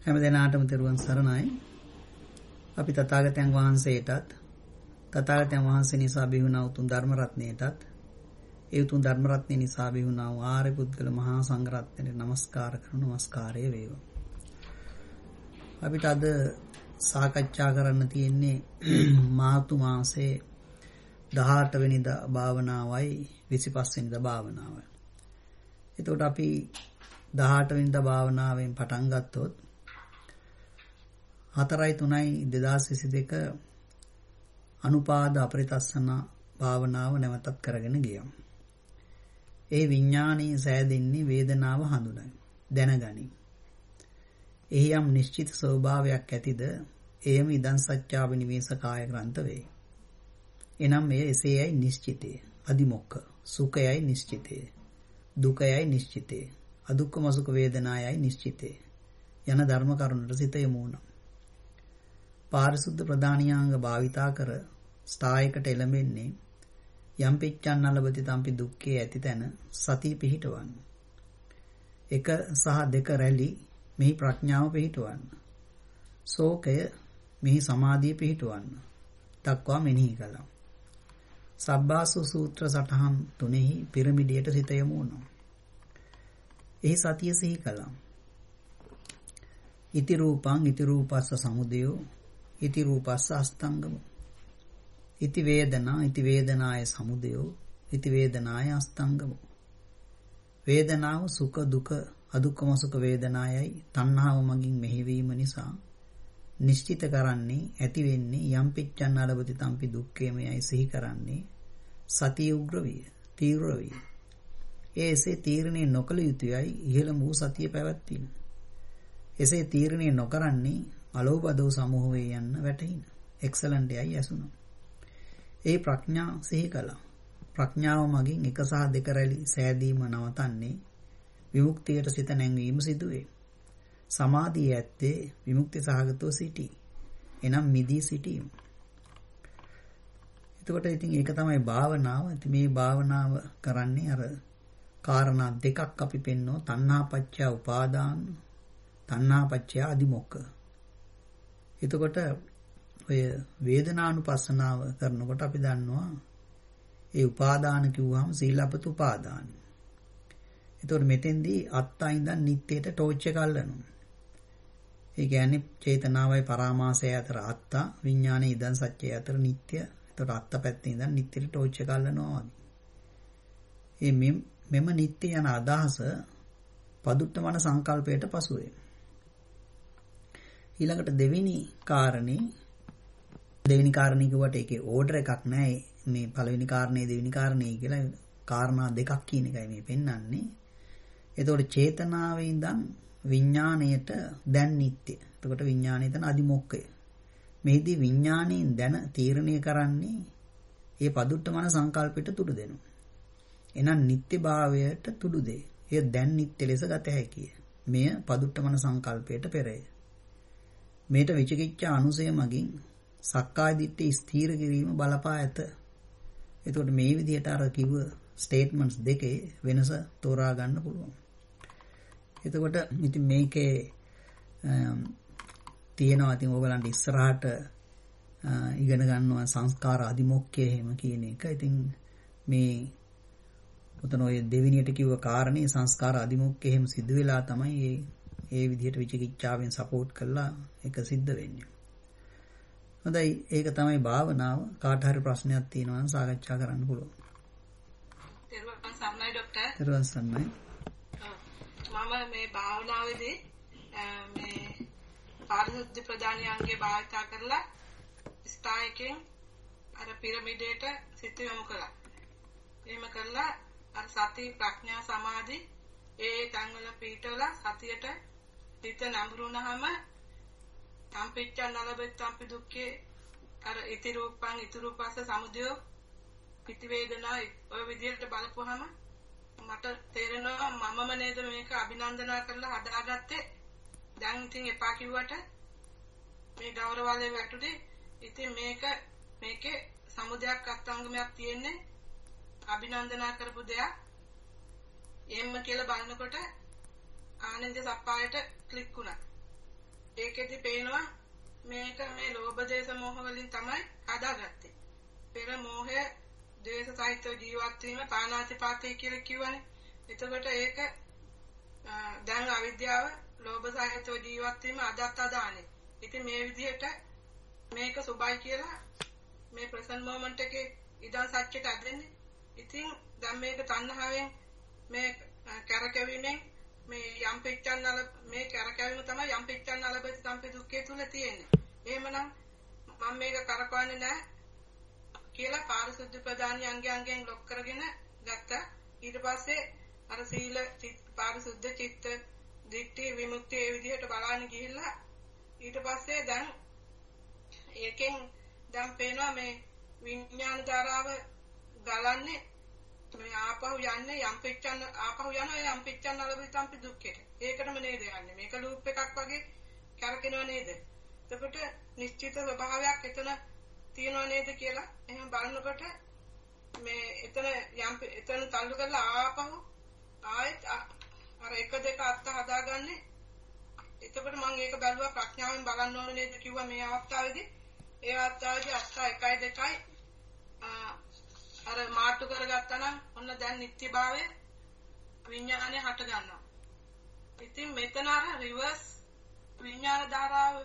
හැම දිනාටම තෙරුවන් සරණයි. අපි තථාගතයන් වහන්සේටත් තථාගතයන් වහන්සේ නිසා බිහි උතුම් ධර්ම රත්නයටත් ඒ උතුම් ධර්ම රත්නය නිසා බිහි වූ ආර්ය පුද්ගල මහා සංඝ රත්නයට නමස්කාර කරන නමස්කාරය වේවා. අපිට අද සාකච්ඡා කරන්න තියෙන්නේ මාර්තු මාසයේ 18 වෙනිදා භාවනාවයි 25 වෙනිදා භාවනාවයි. එතකොට අපි 18 වෙනිදා භාවනාවෙන් පටන් ගත්තොත් 4/3/2022 අනුපාද අපරිතස්සන භාවනාව නැවතත් කරගෙන ගියා. ඒ විඥානීය සෑදෙන්නේ වේදනාව හඳුනයි. දැනගනි. එහි යම් නිශ්චිත ස්වභාවයක් ඇතිද එයම ඉදන් සත්‍යාව නිවේස කාය ග්‍රන්ථ වේ. එනම් මෙය එසේයයි නිශ්චිතය. අදිමොක්ඛ සුඛයයි නිශ්චිතය. දුකයයි නිශ්චිතය. අදුක්ඛම සුඛ වේදනායයි නිශ්චිතය. යන ධර්ම කරුණට සිත යොමු වුණා. පාරිශුද්ධ ප්‍රදානියාංග භාවිතා කර ස්ථායකට එළඹෙන්නේ යම් පිච්ඡන් නලබති තම්පි දුක්ඛේ ඇති තැන සතිය පිහිටවන්න. 1 සහ 2 රැලි මෙහි ප්‍රඥාව පිහිටවන්න. ශෝකය මෙහි සමාධිය පිහිටවන්න. දක්වා මෙනෙහි කළා. සබ්බාසු සූත්‍ර සටහන් 3 පිරමිඩයට සිත යොමු වුණා. එහි සතිය සිහි කළා. ඉති රූපං ඉති රූපස්ස සමුදයෝ ඉති රූපස්ස අස්තංගම. ඉති වේදනා ඉති වේදනාය සමුදයෝ ඉති වේදනාය අස්තංගම. වේදනාව සුඛ දුක අදුක්ඛම සුඛ වේදනායයි තණ්හාව මගින් මෙහිවීම නිසා නිශ්චිත කරන්නේ ඇති වෙන්නේ යම් පිච්ඡන් අලබති තම්පි දුක්ඛේමයයි සිහි කරන්නේ සතිය උග්‍ර විය තීව්‍ර විය. එසේ තීරණේ නොකළ යුතුයයි ඉහළ වූ සතිය පැවැත්වීම. එසේ තීරණේ නොකරන්නේ අලෝපදෝ සමෝහවේ යන්න වැටහින. එක්සලන්ට් යයි ඇසුණා. ඒ ප්‍රඥා සිහි කළා. ප්‍රඥාව මගින් 1 සහ 2 රැලි සෑදීම නවතන්නේ විමුක්තියට සිත නැංවීම සිදුවේ. සමාධිය ඇත්තේ විමුක්ති සහගතව සිටී. එනම් මිදී සිටීම. එතකොට ඉතින් ඒක තමයි භාවනාව. ඉතින් මේ භාවනාව කරන්නේ අර කාරණා දෙකක් අපි පෙන්නෝ තණ්හාපච්චය උපාදාන තණ්හාපච්චය අදිමොක්ඛ. එතකොට ඔය වේදනානුපස්සනාව කරනකොට අපි දන්නවා ඒ උපාදාන කිව්වහම සීලපත උපාදාන. එතකොට මෙතෙන්දී අත්තා ඉඳන් නිට්ටයට ටෝච් එක අල්ලනවා. ඒ කියන්නේ චේතනාවයි පරාමාසය අතර අත්තා විඥානයේ ඉදන් සත්‍යය අතර නිට්ටය. එතකොට අත්තා පැත්තේ ඉඳන් නිට්ටයට ටෝච් එක අල්ලනවා වගේ. මෙම නිට්ටය යන අදහස පදුට්ටමන සංකල්පයට පසුවේ. ඊළඟට දෙවෙනි කාරණේ කිව්වට ඒකේ ඕඩර් එකක් නැහැ. මේ පළවෙනි කාරණේ දෙවෙනි කාරණේ කියලා කාරණා දෙකක් කියන එකයි මේ පෙන්වන්නේ. එතකොට චේතනාවේ ඉඳන් විඥාණයට දැන් නිට්ටය. එතකොට විඥාණය තන අදිමොක්ඛය. මේදී විඥාණයෙන් දැන තීරණය කරන්නේ ඒ පදුට්ටමන සංකල්පයට තුඩු දෙනවා. එනම් නිට්ටය භාවයට තුඩු දෙයි. එය දැන් නිට්ටය ලෙස ගත හැකිය. මෙය පදුට්ටමන සංකල්පයට පෙරය. මේට විචිකිච්ඡා අනුසය මගින් සක්කාය දිට්ඨිය ස්ථීර කිරීම බලපා ඇත. එතකොට මේ විදිහට අර කිව්ව ස්ටේට්මන්ට්ස් දෙකේ වෙනස තෝරා ගන්න පුළුවන්. එතකොට ඉතින් මේකේ තියෙනවා ඉතින් ඕගලන්ට ඉස්සරහට ඉගෙන ගන්නවා සංස්කාර අදිමොක්ඛය එහෙම කියන එක. ඉතින් මේ උතන ඔය දෙවිනියට කිව්ව කාරණේ සංස්කාර අදිමොක්ඛය එහෙම සිද්ධ වෙලා තමයි ඒ විදිහට විචිකිච්ඡාවෙන් සපෝට් කරලා ඒක සිද්ධ වෙන්නේ. හොඳයි ඒක තමයි භාවනාව. කාට හරි ප්‍රශ්නයක් තියෙනවා නම් සාකච්ඡා කරන්න පුළුවන්. තෙරුවන් සරණයි ડોක්ටර්. තෙරුවන් සරණයි. මම මේ භාවනාවේදී මේ පාරිශුද්ධ ප්‍රදානියන්ගේ භාවිතා කරලා ස්ථායකෙන් අර පිරමිඩයට සිත යොමු කළා. එහෙම කරලා අර සති ප්‍රඥා සමාධි ඒ තංගල පීඨවල සතියට හිත නඹුරුනහම තම්පිච්ඡන් නලබෙත් තම්පි දුක්ඛේ අර ඉති රූපං ඉති රූපස්ස සමුදයෝ ඉති වේදනා ඔය විදිහට බලපුවහම මට තේරෙනවා මමම නේද මේක අභිනන්දනා කරලා හදාගත්තේ. දැන් ඉතින් එපා කිව්වට මේ ගෞරවවලේ වැටුනේ. ඉතින් මේකේ සමුදයක් අස්තංගමයක් තියෙන්නේ අභිනන්දනා කරපු දෙයක්. එහෙම කියලා බලනකොට ආනන්ද සප්පායට ක්ලික් වුණා. ඒකෙදි පේනවා මේක මේ ලෝභ දේශ මොහ වලින් තමයි හදාගත්තේ. පෙර මොහය දේශ සහිතව ජීවත් වීම පාණාතිපාතය කියලා කිව්වනේ. එතකොට ඒක දැන් අවිද්‍යාව ලෝභ සහිතව ජීවත් වීම අදත් අදානේ. ඉතින් මේ විදිහට මේක සුභයි කියලා මේ ප්‍රසන්ට් මොමන්ට් එකේ ඉදන් සත්‍යයට අදෙන්නේ. ඉතින් දැන් මේක තණ්හාවෙන් මේ කරකැවීමෙන් මේ යම් පිට්ඨන්නල මේ කරකැවීම තමයි යම් පිට්ඨන්නල බෙද සම්පේ දුක්ඛය තුල තියෙන්නේ. එහෙමනම් මම මේක කරකවන්නේ නැහැ කියලා පාරිශුද්ධ ප්‍රදානීය අංගයෙන් ලොක් කරගෙන ගත්තා. ඊට පස්සේ අර සීල පාරිශුද්ධ චිත්ත දිට්ඨි විමුක්තිය ඒ විදිහට බලන්න ගිහිල්ලා ඊට පස්සේ දැන් ඒකෙන් දැන් පේනවා මේ විඥාන ධාරාව ගලන්නේ මේ ආපහු යන්නේ යම් පිට්ඨන්න ආපහු යනවා යම් පිට්ඨන්න අලබිතම්පි දුක්ඛයට. ඒකටම නේද යන්නේ. මේක ලූප් එකක් වගේ කරකිනව නේද? එතකොට නිශ්චිත ස්වභාවයක් එතන තියනව නේද කියලා එහෙනම් බලනකොට මේ එතන තල්ලු කරලා ආපහු ආයෙත් අර එක දෙක අත්ත හදාගන්නේ. එතකොට මම ඒක බැලුවා ප්‍රඥාවෙන් බලන්න ඕනේ නේද කිව්වා මේ අවස්ථාවේදී. ඒ අවස්ථාවේදී අත්ත 1 2යි අර මාට්ටු කරගත්තා නම් ඔන්න දැන් නිත්‍යභාවය විඥානය හට ගන්නවා. ඉතින් මෙතන අර රිවර්ස් විඥාන ධාරාව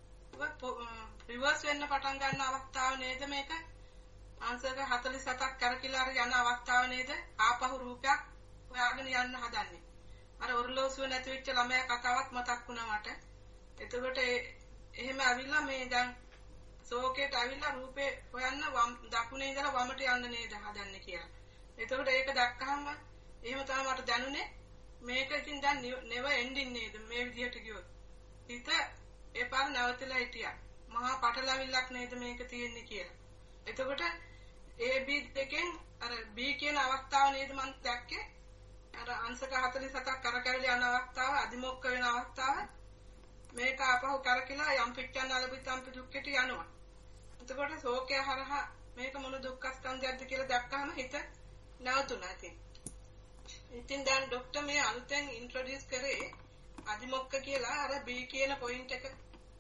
රිවර්ස් වෙන්න පටන් ගන්න අවස්ථාව නේද මේක? අංශක 47ක් කරකිලා යන අවස්ථාව නේද? ආපහු රූපයක් හොයාගෙන යන්න හදන්නේ. අර ඔරලෝසුව නැති වෙච්ච ළමයා කතාවක් මතක් වුණා මට. එතකොට එහෙම ඇවිල්ලා මේ දැන් සෝකේට ඇවිල්ලා රූපේ හොයන්න දකුණේ ඉඳලා වමට යන්න නේද හදන්නේ කියලා. එතකොට ඒක දැක්කහම එහෙම තමයි මට දැනුනේ මේක ඉතින් දැන් never ending නේද මේ විදිහට කිව්වොත්. හිත ඒ පාර නැවතලා හිටියා. මහා පටලවිල්ලක් නේද මේක තියෙන්නේ කියලා. එතකොට A B දෙකෙන් අර B කියන අවස්ථාව නේද මම දැක්කේ. අර අංශක 47ක් කරකැවිලා යන අවස්ථාව අදිමොක්ක වෙන අවස්ථාව මේක ආපහු කරකිලා යම් පිට්ඨන්න අලබිතම්පි දුක්ඛයට යනවා. එතකොට ශෝකය හරහා මේක මොන දුක්ඛ ස්කන්ධයක්ද කියලා දැක්කහම හිත නැවතුණා ඉතින් දැන් ડોක්ටර් මේ අලුතෙන් ඉන්ට්‍රොඩියුස් කරේ අදිමොක්ක කියලා අර B කියන පොයින්ට් එක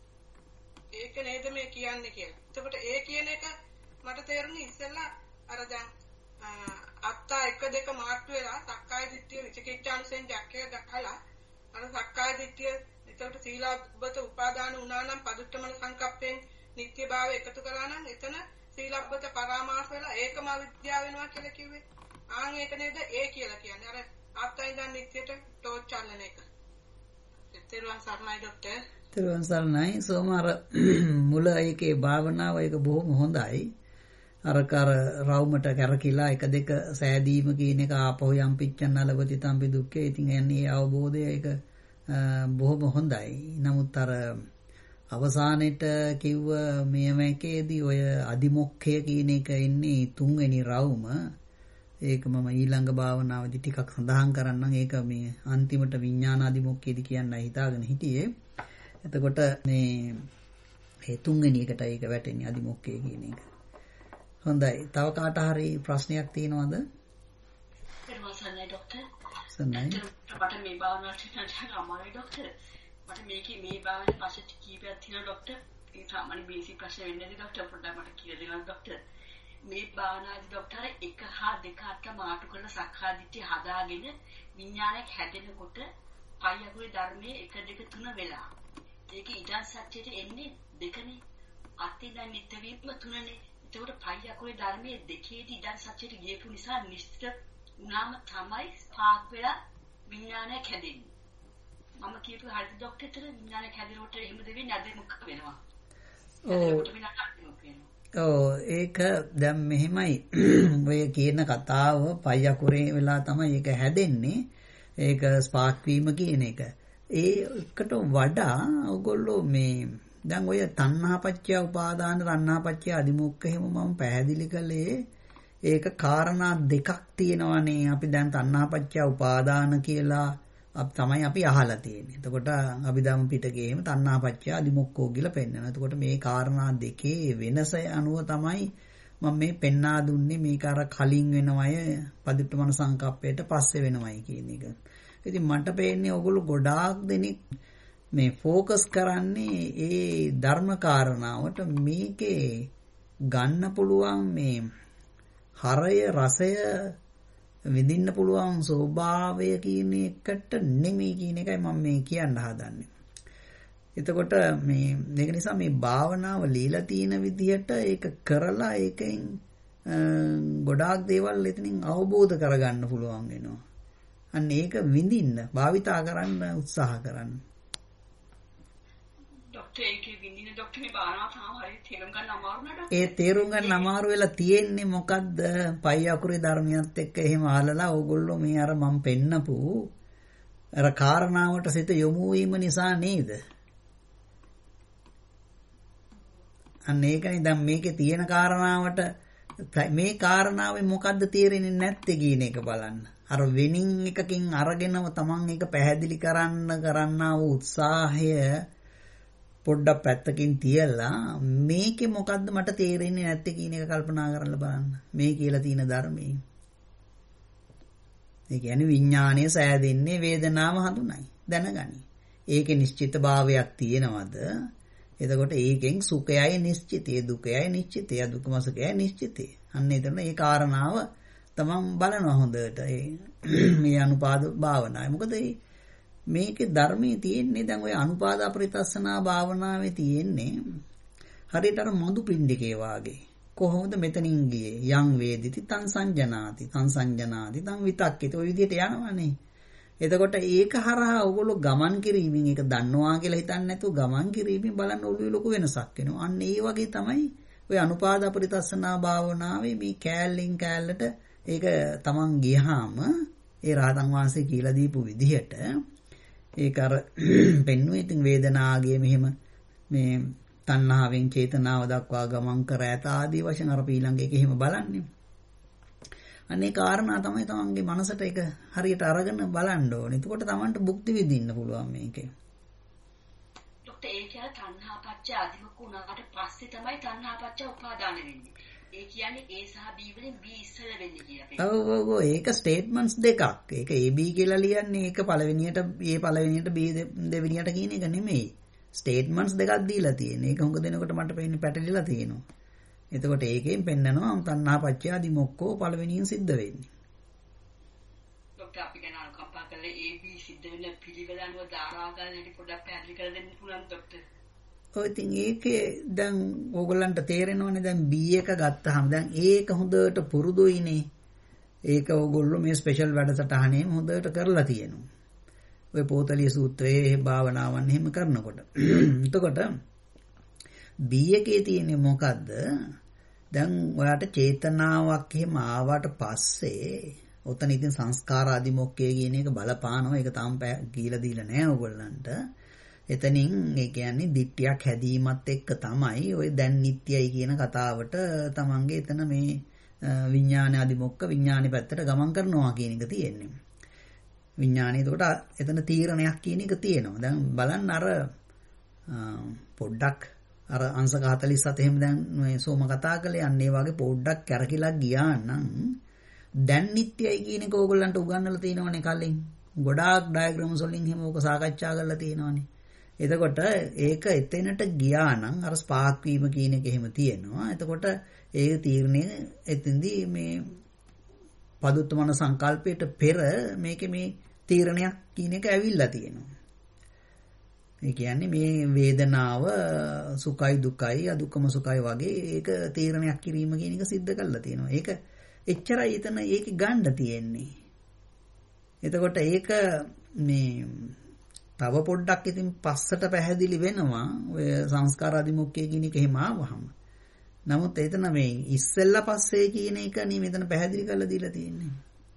ඒක නේද මේ කියන්නේ කියලා. එතකොට ඒ කියන එක මට තේරුණේ ඉස්සෙල්ලා අර දැන් අත්තා 1 2 මාට්ටු වෙලා සක්කාය දිට්ඨිය විචිකිච්ඡාංශෙන් ජක්කේ ගහලා අර සක්කාය දිට්ඨිය එතකොට සීලබ්බත උපාදාන වුණා නම් පදුට්ඨමන සංකප්පෙන් නිත්‍යභාවය එකතු කරා නම් එතන සීලබ්බත පරාමාස වෙලා ඒකම අවිද්‍යාව වෙනවා කියලා කිව්වේ. ආන් ඒක නේද ඒ කියලා කියන්නේ. අර අත්තා ඉඳන් නිත්‍යට ටෝච් චලන එක. තෙරුවන් සරණයි ડોක්ටර්. තෙරුවන් සරණයි. සෝමාර මුල ඒකේ භාවනාව ඒක බොහොම හොඳයි. අර රවුමට කරකිලා 1 2 සෑදීම කියන එක ආපහු යම් පිච්චන්න ලබති තම්පි දුක්ඛේ. ඉතින් යන්නේ අවබෝධය ඒක බොහොම හොඳයි. නමුත් අර අවසානෙට කිව්ව මේකේදී ඔය අදිමොක්ඛය කියන එක ඉන්නේ 3 වෙනි රවුම. ඒක මම ඊළඟ භාවනාවේදී ටිකක් සඳහන් කරන්නම්. ඒක මේ අන්තිමට විඥාන අදිමොක්ඛයේදී කියන්නයි හිතාගෙන හිටියේ. එතකොට මේ 3 වෙනි එකට ඒක වැටෙන්නේ අදිමොක්ඛය කියන එක. හොඳයි. තව කාට හරි ප්‍රශ්නයක් තියෙනවද? සන්නයි ડોක්ටර්. සන්නයි. මට මේ භාවනාවට යන්න අමාරුයි ડોක්ටර්. මට මේ භාවනාවේ පස්සේ කීපයක් තියෙනවා ડોක්ටර්. ඒ සාමාන්‍ය බේසික් ප්‍රශ්න වෙන්නේ නැති ડોක්ටර් පොඩ්ඩක් මට කියලා දෙන්න ડોක්ටර්. මේ භාවනාවේ ડોක්ටර් 1 හා 2 අට මාටු කරන සක්කාය දිට්ඨිය හදාගෙන විඥානයක් හැදෙනකොට පය අකුරේ ධර්මයේ 1 2 3 වෙලා. ඒක ඊටන් සත්‍යයට එන්නේ 2නේ. අත්ින්ද නිත්‍ය වීම 3නේ. ඒකට පය අකුරේ ධර්මයේ 2ේදී ඊටන් සත්‍යයට ගියපු නිසා නිශ්චිත උනාම තමයි ස්පාක් වෙලා විඥානයක් හැදෙන්නේ. මම කියපු හරිද ડોක්ටර්ට විඥානයක් හැදෙනකොට එහෙම දෙවෙන්නේ අදිමුඛ වෙනවා. ඔව් ඒක දැන් මෙහෙමයි. ඔය කියන කතාව පය අකුරේ වෙලා තමයි ඒක හැදෙන්නේ. ඒක ස්පාක් වීම කියන එක. ඒකට වඩා ඔයගොල්ලෝ මේ දැන් ඔය තණ්හාපච්චය උපාදාන තණ්හාපච්චය අදිමුඛ එහෙම මම පැහැදිලි කළේ ඒක කාරණා දෙකක් තියෙනවානේ. අපි දැන් තණ්හාපච්චය උපාදාන කියලා තමයි අපි අහලා තියෙන්නේ. එතකොට අභිධම්ම පිටකයේම තණ්හාපච්චය අදිමුඛෝ කියලා පෙන්නනවා. එතකොට මේ කාරණා දෙකේ වෙනස අනුව තමයි මම මේ පෙන්වා දුන්නේ. මේක අර කලින් වෙනවය පදිට්ඨමන සංකප්පයට පස්සේ වෙනවයි කියන එක. ඉතින් මට පේන්නේ ඔයගොල්ලෝ ගොඩාක් දෙනෙක් මේ ફોકસ කරන්නේ ඒ ධර්ම කාරණාවට මේකේ ගන්න පුළුවන් මේ හරය රසය විඳින්න පුළුවන් ස්වභාවය කියන එකට නෙමෙයි කියන එකයි මම මේ කියන්න හදන්නේ. එතකොට මේක නිසා මේ භාවනාව ලීලා තියෙන විදිහට ඒක කරලා ඒකෙන් ගොඩාක් දේවල් එතනින් අවබෝධ කරගන්න පුළුවන් වෙනවා. අන්න ඒක විඳින්න භාවිතා කරන්න උත්සාහ කරන්න. ડોક્ટર ඒකේ විඳින ડોක්ටර් මේ භාවනාව තාම හරියට තේරුම් ගන්න අමාරු නේද? ඒ තේරුම් ගන්න අමාරු වෙලා තියෙන්නේ මොකද්ද? පයි අකුරේ ධර්මියත් එක්ක එහෙම ආලලා ඕගොල්ලෝ මේ අර මම පෙන්නපු අර කාරණාවට සිත යොමු වීම නිසා නේද? අන්න ඒකනේ දැන් මේකේ තියෙන කාරණාවට මේ කාරණාවේ මොකද්ද තේරෙන්නේ නැත්තේ කියන එක බලන්න. අර වෙනින් එකකින් අරගෙනම තමන් ඒක පැහැදිලි කරන්නා වූ උත්සාහය පොඩ්ඩක් පැත්තකින් තියලා මේකේ මොකද්ද මට තේරෙන්නේ නැත්තේ කියන එක කල්පනා කරලා බලන්න. මේ කියලා තියෙන ධර්මයේ. ඒ කියන්නේ විඥානය සෑදෙන්නේ වේදනාව හඳුනයි. දැනගනි. ඒකේ නිශ්චිත භාවයක් තියෙනවද? එතකොට ඒකෙන් සුඛයයි නිශ්චිතය, දුකයයි නිශ්චිතය, දුකමසකයයි නිශ්චිතය. අන්න එතන ඒ කාරණාව තමන් බලනවා හොඳට. මේ අනුපාද භාවනාවයි. මොකද මේකේ ධර්මයේ තියෙන්නේ දැන් ඔය අනුපාද අපරිතස්සනා භාවනාවේ තියෙන්නේ හරියට අර මధు පිණ්ඩිකේ වාගේ. කොහොමද මෙතනින් ගියේ? යං වේදිති තං සංජනාති, තං සංජනාති තං විතක්කිත. ඔය විදිහට යනවනේ. එතකොට ඒක හරහා ඔයගොල්ලෝ ගමන් කිරීමෙන් ඒක දන්නවා කියලා හිතන්නේ නැතුව ගමන් කිරීමෙන් බලන්න ඔළුවේ ලොකු වෙනසක් වෙනවා. අන්න ඒ වගේ තමයි ඔය අනුපාද අපරිතස්සනා භාවනාවේ මේ කෑල්ලෙන් කෑල්ලට ඒක තමන් ගියාම ඒ රහතන් වහන්සේ කියලා දීපු විදිහට ඒක අර පෙන්වුවේ ඉතින් වේදනාගේ මෙහෙම මේ තණ්හාවෙන් චේතනාව දක්වා ගමන් කර ඇත ආදී වශයෙන් අර ඊළඟ එහෙම බලන්නේ. අනේ කාරණා තමයි තමන්ගේ මනසට ඒක හරියට අරගෙන බලන්න ඕනේ. එතකොට තමන්ට භුක්ති විඳින්න පුළුවන් මේකේ. ડોක්ටර් ඒ කියන්නේ තණ්හාපච්චය අධිමුඛ වුණාට පස්සේ තමයි තණ්හාපච්චය උපාදාන වෙන්නේ. ඒ කියන්නේ ඒ සහ B වලින් B ඉස්සෙල්ලා වෙන්නේ කියලා. ඔව් ඒක ස්ටේට්මන්ට්ස් දෙකක්. ඒක AB කියලා ලියන්නේ ඒක පළවෙනියට B දෙවෙනියට කියන එක නෙමෙයි. ස්ටේට්මන්ට්ස් දෙකක් දීලා තියෙන. ඒක හුඟ දෙනකොට මට පේන්නේ පැටලිලා තියෙනවා. එතකොට ඒකෙන් පෙන්නනවා තණ්හාපච්චය අධිමුඛෝ පළවෙනියෙන් සිද්ධ වෙන්නේ. ડોක්ටර් අපි ගැන අනුකම්පා කරලා AB සිද්ධ වෙන පිළිවෙල අනුව දාරා ගන්න හැටි පොඩ්ඩක් පැහැදිලි කරලා දෙන්න පුළුවන් ડોක්ටර්. ඔය ඉතින් ඒකේ දැන් ඕගොල්ලන්ට තේරෙනවනේ දැන් B එක ගත්තාම දැන් ඒක හොඳට පුරුදුයිනේ. ඒක ඕගොල්ලෝ මේ ස්පෙෂල් වැඩසටහනේ හොඳට කරලා තියෙනවා. ඔය පෝතලිය සූත්‍රයේ භාවනාවන් එහෙම කරනකොට. එතකොට B එකේ තියෙන්නේ මොකද්ද? දැන් ඔයාට චේතනාවක් එහෙම ආවට පස්සේ ඔතන ඉතින් සංස්කාර අධිමොක්කේ කියන එක බලපානවා. ඒක තාම කියලා දීලා නැහැ ඕගොල්ලන්ට. එතනින් ඒ කියන්නේ දිට්ඨියක් හැදීමත් එක්ක තමයි ඔය දැන් නිට්ටයයි කියන කතාවට තමන්ගේ එතන මේ විඥාන අධිමොක්ක විඥානේ පැත්තට ගමන් කරනවා කියන එක තියෙන්නේ. විඥානේ එතකොට එතන තීරණයක් කියන එක තියෙනවා. දැන් බලන්න අර පොඩ්ඩක් අර අංශක 47 එහෙම දැන් මේ සෝම කතා කළේ අන්න ඒ වගේ පොඩ්ඩක් කැරකිලා ගියා නම් දැන් නිට්ටයයි කියන එක ඕගොල්ලන්ට උගන්වලා තියෙනවනේ කලින්. ගොඩාක් ඩයග්‍රෑම්ස් වලින් එහෙම ඕක සාකච්ඡා කරලා තියෙනවනේ. එතකොට ඒක එතැනට ගියා නම් අර ස්පාර්ක් වීම කියන එක එහෙම තියෙනවා. එතකොට ඒ තීරණය එතෙන්දී මේ පදුත්තමන සංකල්පයට පෙර මේකේ මේ තීරණයක් කියන එක ඇවිල්ලා තියෙනවා. ඒ කියන්නේ මේ වේදනාව සුඛයි දුකයි අදුක්කම සුඛයි වගේ ඒක තීරණයක් කිරීම කියන එක सिद्ध කරලා තියෙනවා. ඒක එච්චරයි එතන ඒක ගන්න තියෙන්නේ. එතකොට ඒක මේ තව පොඩ්ඩක් ඉතින් පස්සට පැහැදිලි වෙනවා ඔය සංස්කාර අධිමුඛ්‍ය කියන එක එහෙම ආවහම. නමුත් එතන මේ ඉස්සෙල්ලා පස්සේ කියන එක නේ මෙතන පැහැදිලි කරලා දීලා තියෙන්නේ.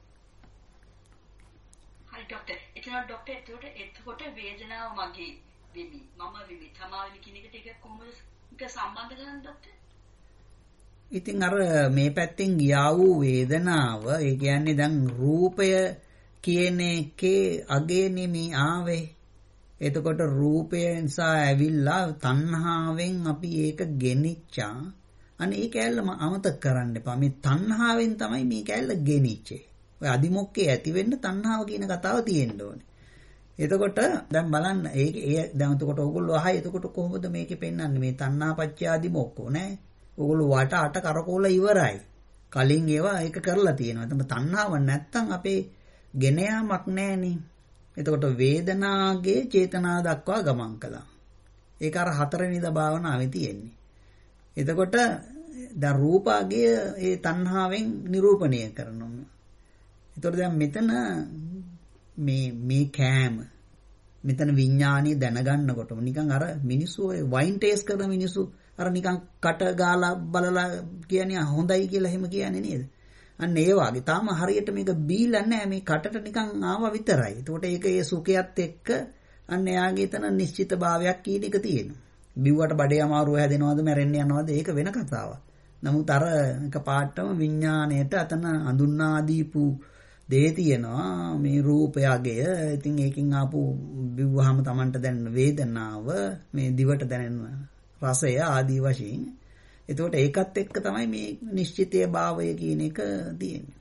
හරි ડોක්ටර්. එතකොට වේදනාව මගේ වෙමි. මම වෙමි. තමාවෙමි කියන එකට ඒක කොහොමද සම්බන්ධ කරන්නේ ડોක්ටර්? ඉතින් අර මේ පැත්තෙන් ගියා වූ වේදනාව ඒ කියන්නේ දැන් රූපය කියන එකේ අගේ නෙමේ ආවේ. එතකොට රූපය නිසා ඇවිල්ලා තණ්හාවෙන් අපි ඒක ගෙනිච්චා. අනේ ඒ කැලලම අමතක කරන්න එපා. මේ තණ්හාවෙන් තමයි මේ කැලල ගෙනිච්චේ. ඔය අදිමොක්කේ ඇති වෙන්න තණ්හාව කියන කතාව තියෙන්න ඕනේ. එතකොට දැන් බලන්න ඒ දැන් එතකොට ඕගොල්ලෝ අහයි එතකොට කොහොමද මේකේ පෙන්වන්නේ මේ තණ්හාපච්චාදි මොක්කෝ නේ? ඕගොල්ලෝ වට අට කරකෝල ඉවරයි. කලින් ඒවා ඒක කරලා තියෙනවා. එතන තණ්හාව නැත්තම් අපේ ගෙන යාමක් නැහනේ. එතකොට වේදනාගේ චේතනා දක්වා ගමන් කළා. ඒක අර හතරවෙනි භාවනාවේ තියෙන්නේ. එතකොට දැන් රූපාගේ ඒ තණ්හාවෙන් නිරූපණය කරනවා. එතකොට දැන් මෙතන මේ කෑම මෙතන විඥානීය දැනගන්නකොටම නිකන් අර මිනිස්සු ඔය වයින් ටේස්ට් කරන මිනිස්සු අර නිකන් කට ගාලා බලලා කියන්නේ හොඳයි කියලා එහෙම කියන්නේ නේද? අන්න ඒ වගේ තාම හරියට මේක බීලා නැහැ මේ කටට නිකන් ආවා විතරයි. ඒකට ඒක ඒ සුඛයත් එක්ක අන්න එයාගේ තන නිශ්චිත භාවයක් කියන එක තියෙනවා. බිව්වට බඩේ අමාරුව හැදෙනවද මැරෙන්න යනවද ඒක වෙන කතාවක්. නමුත් අර එක පාටම විඥාණයට අතන අඳුන්නා දීපු දේ තියෙනවා මේ රූපයගේ. ඉතින් ඒකින් ආපු බිව්වහම Tamanට දැනෙන වේදනාව මේ දිවට දැනෙන රසය ආදී වශයෙන්. එතකොට ඒකත් එක්ක තමයි මේ නිශ්චිතයේ භාවය කියන එක තියෙන්නේ.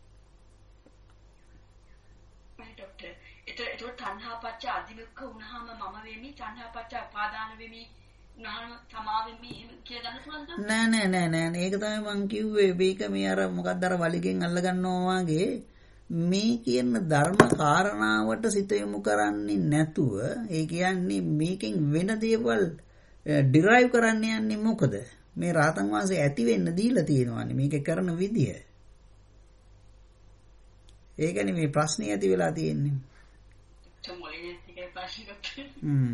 ඒතකොට තණ්හාපච්ච අදිවික්ක වුණාම මම වෙමි තණ්හාපච්ච උපාදාන වෙමි උනාම තමා වෙමි එහෙම කියලා ගන්න පුළුවන්ද? නෑ. ඒක තමයි මං කිව්වේ. මේක මේ අර මොකක්ද අර වලිගෙන් අල්ල ගන්නවා වගේ මේ කියන ධර්ම කාරණාවට සිත යොමු කරන්නේ නැතුව ඒ කියන්නේ මේකෙන් වෙන දේවල් ඩිරයිව් කරන්න යන්නේ මොකද? මේ රාතන් වාසේ ඇති වෙන්න දීලා තියෙනවානේ මේක කරන විදිය. ඒකනේ මේ ප්‍රශ්නේ ඇති වෙලා තියෙන්නේ. මොලේ ටිකේ ප්‍රශ්නේ.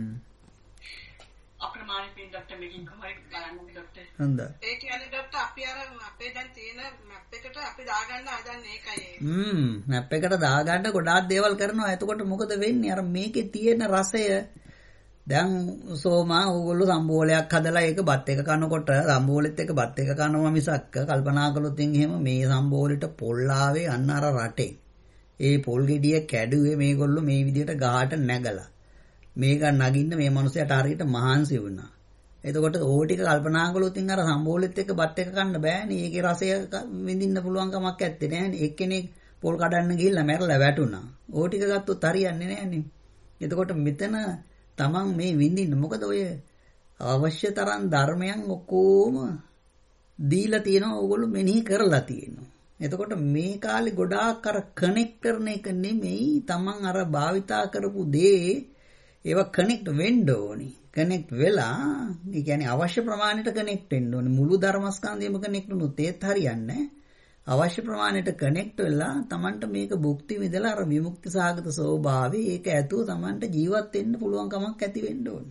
අප්‍රමාණික ડોක්ටර් මේකින් කොහොමද බලන්නේ ડોක්ටර්? හොඳයි. ඒ කියන්නේ ડોක්ටර් අපි අර අපේ දැන් තියෙන මැප් එකට අපි දාගන්න හදන්නේ ඒකයි. මැප් එකට දාගන්න ගොඩාක් දේවල් කරනවා. එතකොට මොකද වෙන්නේ? අර මේකේ තියෙන රසය දැන් සෝමා ඕගොල්ලෝ සම්බෝලයක් හදලා ඒක බත් එක කනකොට සම්බෝලෙත් එක බත් එක කනවා මිසක් කල්පනා කළොත් එහෙම මේ සම්බෝලෙට පොල් ආවේ අන්න අර රටේ. ඒ පොල් ගෙඩිය කැඩුවේ මේගොල්ලෝ මේ විදිහට ගහට නැගලා. මේක නගින්න මේ මිනිහයාට හරියට මහන්සි වුණා. එතකොට ඕ ටික කල්පනා කළොත් අර සම්බෝලෙත් එක බත් එක කන්න බෑනේ. ඒකේ රසය විඳින්න පුළුවන් කමක් නැත්තේ නෑනේ. එක්කෙනෙක් පොල් කඩන්න ගිහිල්ලා මැරලා වැටුණා. ඕ ටික ගත්තොත් හරියන්නේ නෑනේ. එතකොට මෙතන තමන් මේ විඳින්න මොකද ඔය අවශ්‍ය තරම් ධර්මයන් ඔක්කොම දීලා තියෙනවා. ඕගොල්ලෝ මෙනෙහි කරලා තියෙනවා. එතකොට මේ කාලේ ගොඩාක් අර කනෙක්ට් කරන එක නෙමෙයි තමන් අර භාවිතා කරපු දේ ඒවා කනෙක්ට් වෙන්න ඕනි. කනෙක්ට් වෙලා ඒ කියන්නේ අවශ්‍ය ප්‍රමාණයට කනෙක්ට් වෙන්න ඕනි. මුළු ධර්මස්කන්ධයම කනෙක්ට් වුණොත් ඒත් හරියන්නේ අවශ්‍ය ප්‍රමාණයට කනෙක්ට් වෙලා තමන්ට මේක භුක්ති විඳලා අර විමුක්ති සාගත ස්වභාවය ඒක ඇතුව තමන්ට ජීවත් වෙන්න පුළුවන් කමක් ඇති වෙන්න ඕනි.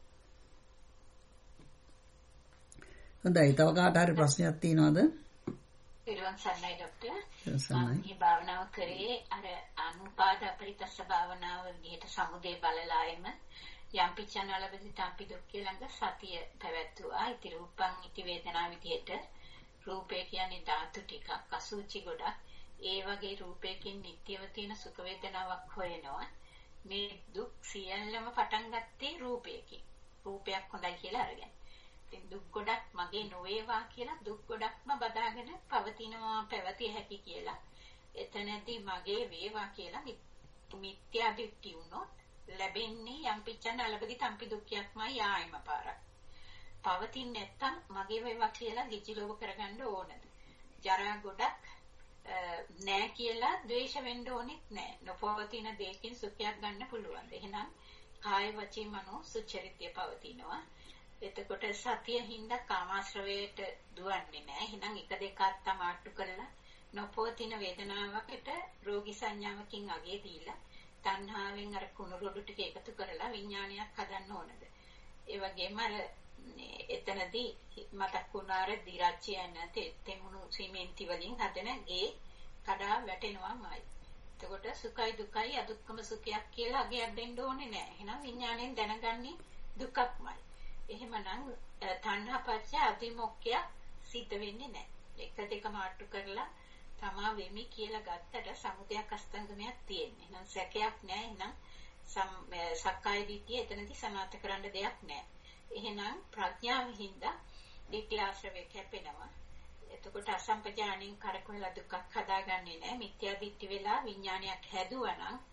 හොඳයි. තව කාට හරි ප්‍රශ්නයක් තියෙනවද? පිරුවන් සන්නයි ડોක්ටර්. මම මේ භාවනාව කරේ අර අනුපාද අපරිතස්ස භාවනාව විදිහට සමුදේ බලලායම යම් පිච්චනලබදි තම්පි දුක්ඛ ළඟ සතිය පැවැත්වුවා. ඉති රූපං ඉති වේදනා විදිහට රූපේ කියන්නේ ධාතු ටිකක් අසුචි ගොඩක්. ඒ වගේ රූපයකින් නිට්ටියව තියෙන සුඛ වේදනාවක් හොයනවා. මේ දුක් සියල්ලම පටන් ගත්තේ රූපයකින්. රූපයක් හොඳයි කියලා අරගෙන. ඉතින් දුක් ගොඩක් මගේ නොවේවා කියලා දුක් ගොඩක්ම බදාගෙන පවතිනවා පැවතිය හැකි කියලා. එතනදී මගේ වේවා කියලා මිත්‍යා දෘෂ්ටි වුණොත් ලැබෙන්නේ යම් පිච්චන අලබදි තම්පි දුක්ඛයක්මයි ආයම පාරක්. පවතින්නේ නැත්තම් මගේ වේවා කියලා ගිජිලෝව කරගන්න ඕනද? ජරා ගොඩක් නෑ කියලා ද්වේෂ වෙන්න ඕනෙත් නෑ. නොපවතින දෙයකින් සුඛයක් ගන්න පුළුවන්. එහෙනම් කාය වචී මනෝ සුචරිතය පවතිනවා. එතකොට සතිය හින්දා කාමාශ්‍රවයට දුවන්නේ නෑ. එහෙනම් එක දෙකක් තමාට්ටු කරලා නොපවතින වේදනාවකට රෝගී සංඥාවකින් අගේ දීලා තණ්හාවෙන් අර කුණු රොඩු ටික එකතු කරලා විඥානයක් හදන්න ඕනද? ඒ වගේම අර එතනදී මතක් වුණාර දිරච්චිය නැතේ තෙමුණු සිමෙන්ති වලින් හදන ගේ කඩා වැටෙනවාමයි. එතකොට සුඛයි දුකයි අදුක්කම සුඛයක් කියලා අගයක් දෙන්න ඕනේ නෑ. එහෙනම් විඥාණයෙන් දැනගන්නේ දුකක්මයි. එහෙමනම් තණ්හාපච්ච අධිමොක්ඛය සිද්ධ වෙන්නේ නෑ. එක දෙක මාට්ටු කරලා තමා වෙමි කියලා ගත්තට සමුදයක් අස්තංගමයක් තියෙන්නේ. එහෙනම් සැකයක් නෑ. එහෙනම් සක්කාය දිට්ඨිය එතනදී සනාථ කරන්න දෙයක් නෑ. එහෙනම් ප්‍රඥාව හින්දා දිට්ඨි ආශ්‍රවය කැපෙනවා. එතකොට අසම්පජාණයෙන් කරකවලා දුකක් හදාගන්නේ නැහැ. මිත්‍යා දිට්ඨි වෙලා විඥානයක් හැදුවනම්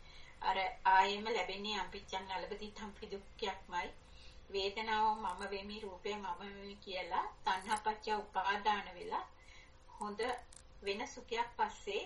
අර ආයෙම ලැබෙන්නේ අම්පිච්චන් නලබති තම්පි දුක්ඛයක්මයි. වේදනාව මම වෙමි රූපය මම වෙමි කියලා තණ්හාපච්චය උපාදාන වෙලා හොඳ වෙන සුඛයක් පස්සේ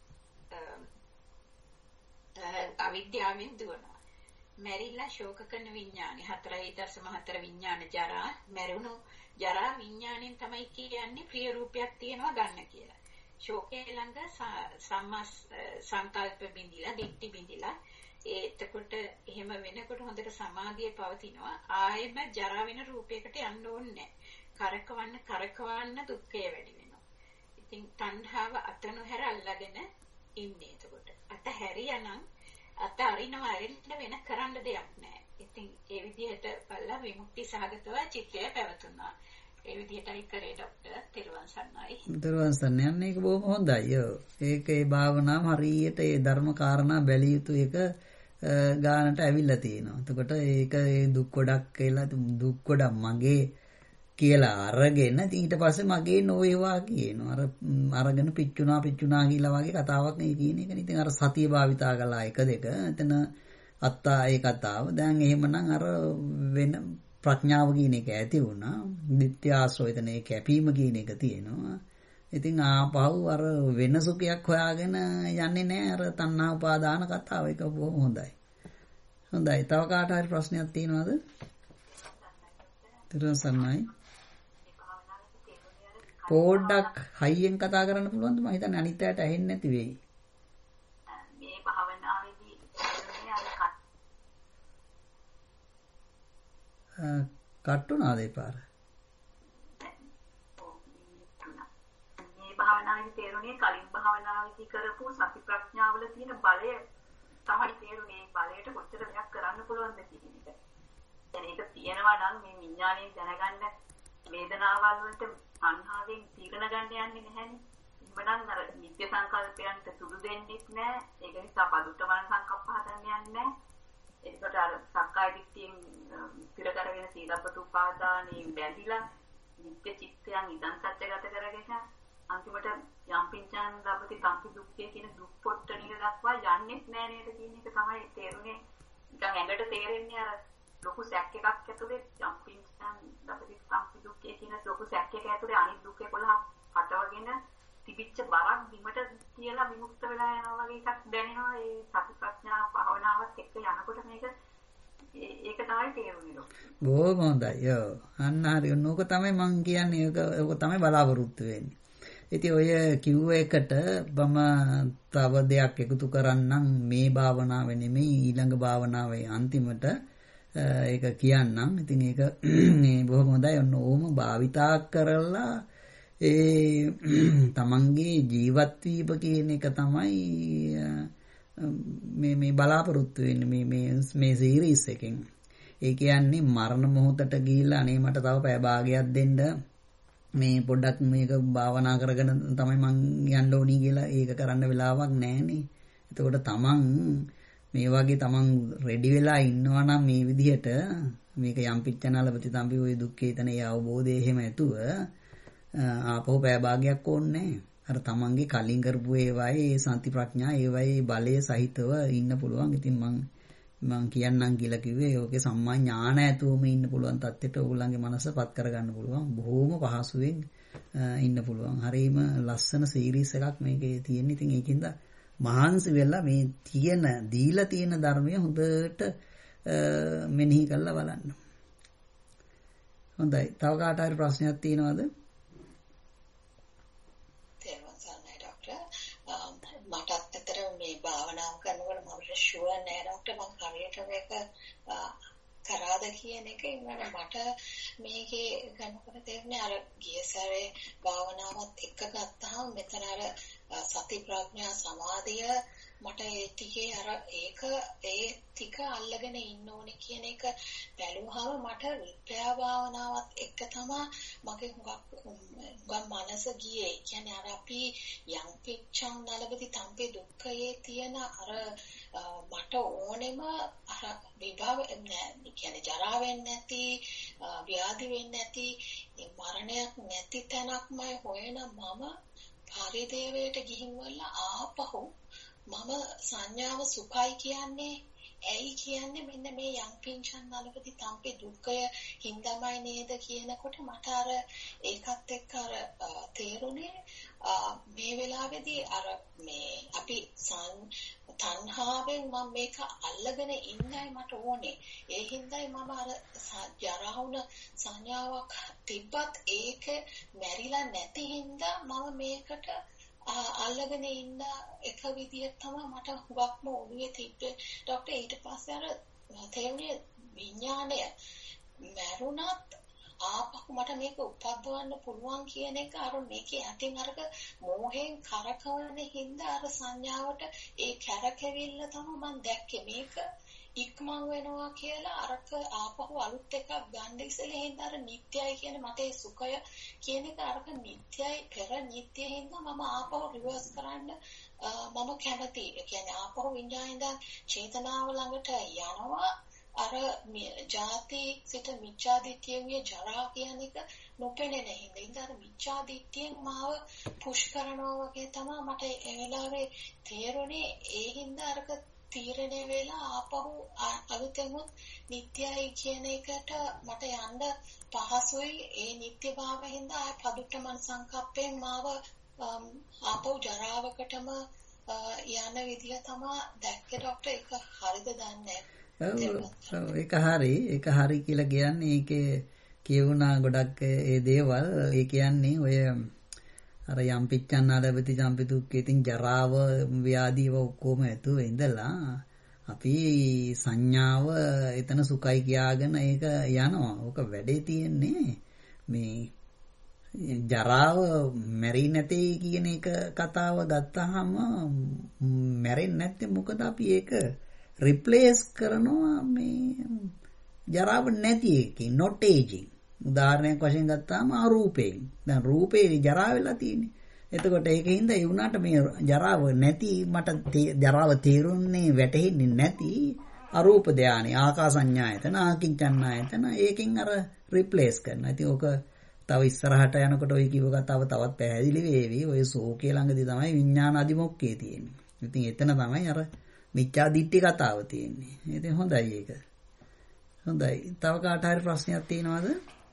අවිද්‍යාවෙන් දුවනවා. මැරිලා ශෝක කරන විඥානි 4.4 විඥාන ජරා මැරුණු ජරා විඥාණයෙන් තමයි කියන්නේ ප්‍රිය රූපයක් තියෙනවා ගන්න කියලා. ශෝකේ ළඟ සංකල්ප බිඳිලා දික්ටි බිඳිලා එතකොට එහෙම වෙනකොට හොඳට සමාධිය පවතිනවා. ආයෙම ජරා වෙන රූපයකට යන්න ඕනේ නැහැ. කරකවන්න දුක්ඛය වැඩි වෙනවා. ඉතින් තණ්හාව අතනොහැර අල්ලගෙන ඉන්නේ එතකොට. අත හැරියානම් අත අරිනවා අරින්න වෙන කරන්න දෙයක් නැහැ. ඉතින් ඒ විදිහට බලලා විමුක්ති සහගතව චිත්තය පැවතුණා. ඒ විදිහටයි කරේ ડોක්ටර්. තිරුවන් සරණයි. තිරුවන් සරණයි. යන්නේ ඒක බොහොම හොඳයි. ඒකේ භාවනාව හරියට ඒ ධර්ම කාරණා බැලිය යුතු එක ගානට ඇවිල්ලා තියෙනවා. එතකොට ඒක ඒ දුක් ගොඩක් කියලා දුක් ගොඩක් මගේ කියලා අරගෙන ඊට පස්සේ මගේ නොවේවා කියනවා. අරගෙන පිච්චුනා කියලා වගේ කතාවක් නේ කියන එක. ඉතින් අර සතිය භාවිතා කළා 1 2 එතන අත්තා ඒ කතාව. දැන් එහෙමනම් අර වෙන ප්‍රඥාව කියන එක ඇති වුණා. නිත්‍ය ආශ්‍රයතන ඒ කැපීම කියන එක තියෙනවා. ඉතින් ආපහු අර වෙන සුඛයක් හොයාගෙන යන්නේ නැහැ. අර තණ්හා උපාදාන කතාව එක බොහොම හොඳයි. හොඳයි. තව කාට හරි ප්‍රශ්නයක් තියෙනවද? තිරුවන් සරණයි. පොඩ්ඩක් හයියෙන් කතා කරන්න පුළුවන්ද? මම හිතන්නේ අනිත් අයට ඇහෙන්නේ නැති වෙයි. මේ භාවනාවේදී කට්ටුනාද ඒ පාර? මේ භාවනාවේ තේරුණේ කලින් භාවනාවේදී කරපු සති ප්‍රඥාවල තියෙන බලය තමයි තේරුණේ. බලයට කොච්චර දෙයක් කරන්න පුළුවන්ද කියන එක. දැන් ඒක තියෙනවා නම් මේ විඥාණයෙන් දැනගන්න වේදනාවල් වලට සංහාවෙන් තීරණ ගන්න යන්නේ නැහැනේ. එහෙමනම් අර නිත්‍ය සංකල්පයන්ට සුදු දෙන්නෙත් නැහැ. ඒක නිසා පදුට්ටමන සංකප්ප හදන්න යන්නේ නැහැ. එතකොට අර සක්කාය දිට්ඨියෙන් ස්ථිර කරගෙන සීලපත උපාදානේ බැඳිලා නිත්‍ය චිත්තයන් ඉදන් සත්‍යගත කරගෙන අන්තිමට යම් පිංචාන් ලබති තම්පි දුක්ඛය කියන දුක් පොට්ටනිය දක්වා යන්නේත් නැහැ නේද කියන එක තමයි තේරුනේ. නිකන් ඇඟට තේරෙන්නේ අර ලොකු සැක් එකක් ඇතුලේ යම් පිංචාන් ලබති තම්පි දුක්ඛය කියන ලොකු සැක් එක ඇතුලේ අනිත් දුක් 11 හටවගෙන තිබිච්ච බරක් බිමට කියලා විමුක්ත වෙලා යනවා වගේ එකක් දැනෙනවා. ඒ සති ප්‍රඥා භාවනාවත් එක්ක යනකොට මේක ඒක තමයි තේරුනේ. බොහොම හොඳයි. අන්න හරි. ඕක තමයි මම කියන්නේ. ඕක තමයි බලාපොරොත්තු වෙන්නේ. ඉතින් ඔය කිව්ව එකට මම තව දෙයක් එකතු කරන්නම්. මේ භාවනාව නෙමෙයි ඊළඟ භාවනාවේ අන්තිමට ඒක කියන්නම්. ඉතින් ඒක මේ බොහොම හොඳයි. ඔන්න ඕම භාවිතා කරලා ඒ තමන්ගේ ජීවත් වීම කියන එක තමයි මේ බලාපොරොත්තු වෙන්නේ මේ සීරීස් එකෙන්. ඒ කියන්නේ මරණ මොහොතට ගිහිල්ලා අනේ මට තව පැය භාගයක් දෙන්න මේ පොඩ්ඩක් මේක භාවනා කරගෙන තමයි මං යන්න ඕනි කියලා ඒක කරන්න වෙලාවක් නැහැනේ. එතකොට තමන් මේ වගේ තමන් රෙඩි වෙලා ඉන්නවා නම් මේ විදිහට මේක යම් පිච්චනලපති තම්පි ඔය දුක්ඛේ තන ඒ අවබෝධය එහෙම ඇතුව ආපහු පැය භාගයක් ඕනේ. අර තමන්ගේ කලින් කරපු ඒවායේ සම්ති ප්‍රඥා ඒවායේ බලය සහිතව ඉන්න පුළුවන්. ඉතින් මං කියන්නම් කියලා කිව්වේ ඕකේ සම්මා ඥාන ඇතුවම ඉන්න පුළුවන් තත්ත්වයට ඕගොල්ලන්ගේ මනසපත් කරගන්න පුළුවන්. බොහොම පහසුවෙන් ඉන්න පුළුවන්. හරිම ලස්සන සීරීස් එකක් මේකේ තියෙන. ඉතින් ඒකින්ද මහන්සි වෙලා මේ දීලා තියෙන ධර්මය හොඳට මෙනෙහි කරලා බලන්න. හොඳයි. තව කාට හරි ප්‍රශ්නයක් තියෙනවද? මටත් අතර මේ භාවනාව කරනකොට මම ෂුවර් නෑ ડોක්ටර් මම හරියට මේක කරාද කියන එක ඉන්නවනේ මට මේකේ ගන්නකොට තේරෙන්නේ අර ගිය සැරේ භාවනාවත් එක්ක ගත්තාම මෙතන අර සති ප්‍රඥා සමාධිය මට ඒ ටිකේ අර ඒ ටික අල්ලගෙන ඉන්න ඕනේ කියන එක බැලුවහම මට විද්‍යා භාවනාවත් එක්ක තමයි මගේ හුඟක් මනස ගියේ. කියන්නේ අර අපි යම් පිච්ඡන් නලබති තම්පි දුක්ඛයේ තියෙන අර මට ඕනෙම අර විභව කියන්නේ ජරා වෙන්නේ නැති ව්‍යාධි වෙන්නේ නැති මරණයක් නැති තැනක්මයි හොයන මම පරිදේවයට ගිහින් වල ආපහු මම සංඥාව සුඛයි කියන්නේ ඇයි කියන්නේ මෙන්න මේ යම් පින්චන් නලපති තම්පේ දුක්ඛය හින්දාමයි නේද කියනකොට මට අර ඒකත් එක්ක අර තේරුනේ මේ වෙලාවේදී අර මේ අපි තණ්හාවෙන් මම මේක අල්ලගෙන ඉන්නයි මට ඕනේ ඒ හින්දායි මම අර ජරාවුන සංඥාවක් තිබ්බත් ඒක මැරිලා නැති හින්දා මම මේකට අල්ලගෙන ඉන්න එක විදියක් තමයි මට හුඟක්ම ඔළුවේ තිබ්බේ ડોක්ටර් ඊට පස්සේ අර තේරුනේ විඥාණය මරුණත් ආපහු මට මේක උපද්දවන්න පුළුවන් කියන එක අර මේකේ යටින් අරක මෝහෙන් කරකවන හින්දා අර සංඥාවට ඒ කැරකෙවිල්ල තමයි මම දැක්කේ මේක ඉක්මන් වෙනවා කියලා අරක ආපහු අලුත් එකක් ගන්න ඉස්සෙල්ලා හින්දා අර නිට්ටයයි කියන මට ඒ සුඛය කියන එක අරක නිට්ටයයි පෙර නිට්ටය හින්දා මම ආපහු රිවර්ස් කරන්න මම කැමතියි. ඒ කියන්නේ ආපහු විඤ්ඤාණයෙන් චේතනාව ළඟට යනවා අර ජාති සිට මිච්ඡා දිට්ඨියේ ජරා කියන එක නොපෙනෙන හින්දා ඉතින් අර මිච්ඡා දිට්ඨියෙන් මාව පුෂ් කරනවා වගේ තමයි මට ඒ වෙලාවේ තේරුනේ ඒ හින්දා අරක තීරණය වෙලා ආපහු අලුතෙමුත් නිට්ටයයි කියන එකට මට යන්න පහසුයි ඒ නිට්ටයභාවයෙන් හින්දා ආ පදුට්ටමන සංකප්පයෙන් මාව ආපහු ජරාවකටම යන විදිය තමයි දැක්කේ ડોක්ටර් ඒක හරිද දන්නේ ඒක හරි කියලා කියන්නේ ඒකේ කියවුණා ගොඩක් ඒ දේවල් ඒ කියන්නේ ඔය අර යම් පිච්ඡන්න ලැබති ජම්පි දුක්ඛේ තින් ජරාව ව්‍යාධිව ඔක්කොම ඇතුව ඉඳලා අපි සංඥාව එතන සුඛයි කියාගෙන ඒක යනවා. ඕක වැඩේ තියෙන්නේ මේ ජරාව මැරෙන්නේ නැtei කියන එක කතාව ගත්තාම මැරෙන්නේ නැත්තේ මොකද අපි ඒක රිප්ලේස් කරනවා මේ ජරාව නැති එකකින් not aging. උදාහරණයක් වශයෙන් ගත්තාම අරූපයෙන්. දැන් රූපේ ජරා වෙලා තියෙන්නේ. එතකොට ඒකින්ද ඒ වුණාට මේ ජරාව නැති මට ජරාව තේරුන්නේ වැටහෙන්නේ නැති අරූප ධානය ආකාසඤ්ඤායතන ආකින්චඤ්ඤායතන ඒකෙන් අර රිප්ලේස් කරනවා. ඉතින් ඕක තව ඉස්සරහට යනකොට ඔය කිව්ව කතාව තවත් පැහැදිලි වෙවි. ඔය සෝකේ ළඟදී තමයි විඥාන අධිමොක්කේ තියෙන්නේ. ඉතින් එතන තමයි අර මිච්ඡා දිට්ඨි කතාව තියෙන්නේ. ඉතින් හොඳයි ඒක. හොඳයි. තව කාට හරි ප්‍රශ්නයක් තියෙනවද?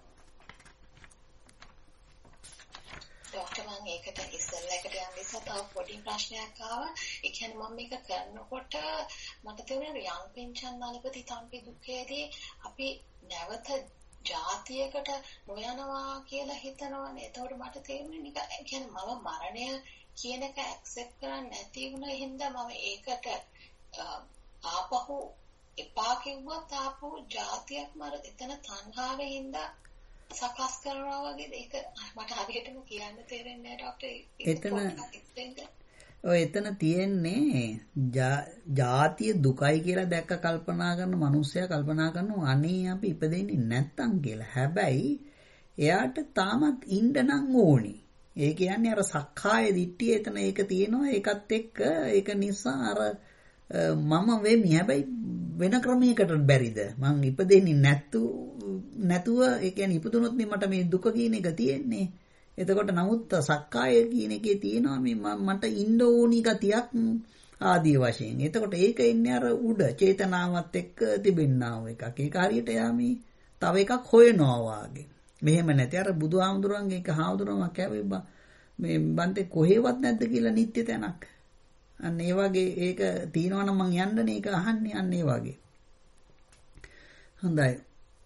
ડોක්ටර් මම ඒකට ඉස්සෙල්ලකට යන්න ඉස්සෙල්ලා තව පොඩි ප්‍රශ්නයක් ආවා. ඒ කියන්නේ මම මේක කරනකොට මට තේරුණා යම් පින්චන් නලපති තම්පි දුක්ඛයේදී අපි නැවත ජාතියකට නොයනවා කියලා හිතනවානේ. ඒතකොට මට තේරුණේ නිකන් ඒ කියන්නේ මම මරණය කියන එක ඇක්සෙප්ට් කරන්නේ නැති වුණා හින්දා මම ඒකට ආපහු එපා කිව්වත් ආපහු ජාතියක් මර එතන තණ්හාවෙන් හින්දා සකස් කරනවා වගේ ඒක මට හරියටම කියන්න තේරෙන්නේ නැහැ ડોක්ටර්. එතන තියෙන්නේ ජාතිය දුකයි කියලා දැක්ක කල්පනා කරන මිනිස්සයා කල්පනා කරනවා අනේ අපි ඉපදෙන්නේ නැත්තම් කියලා. හැබැයි එයාට තාමත් ඉන්න නම් ඕනේ. ඒ කියන්නේ අර සක්කාය දිට්ඨිය එතන ඒක තියෙනවා. ඒකත් එක්ක ඒක නිසා අර මම වෙමි. හැබැයි වෙන ක්‍රමයකට බැරිද? මං ඉපදෙන්නේ නැතුව ඒ කියන්නේ ඉපදුනොත් මට මේ දුක කියන එක තියෙන්නේ. එතකොට නමුත් සක්කාය කියන එකේ තියෙනවා මේ මට ඉන්න ඕනි ගතියක් ආදී වශයෙන්. එතකොට ඒක එන්නේ අර උඩ චේතනාවත් එක්ක තිබෙන්නා වූ එකක්. ඒක හරියට යාමි තව එකක් හොයනවා වාගේ. මෙහෙම නැති අර බුදුහාමුදුරන්ගේ එක හාමුදුරුවමක් කෑවේ මේ බන්තේ කොහෙවත් නැද්ද කියලා නිත්‍ය තැනක්. අන්න ඒ වගේ ඒක තියෙනවා නම් මං යන්නනේ ඒක අහන්නේ අන්න ඒ වගේ. හොඳයි.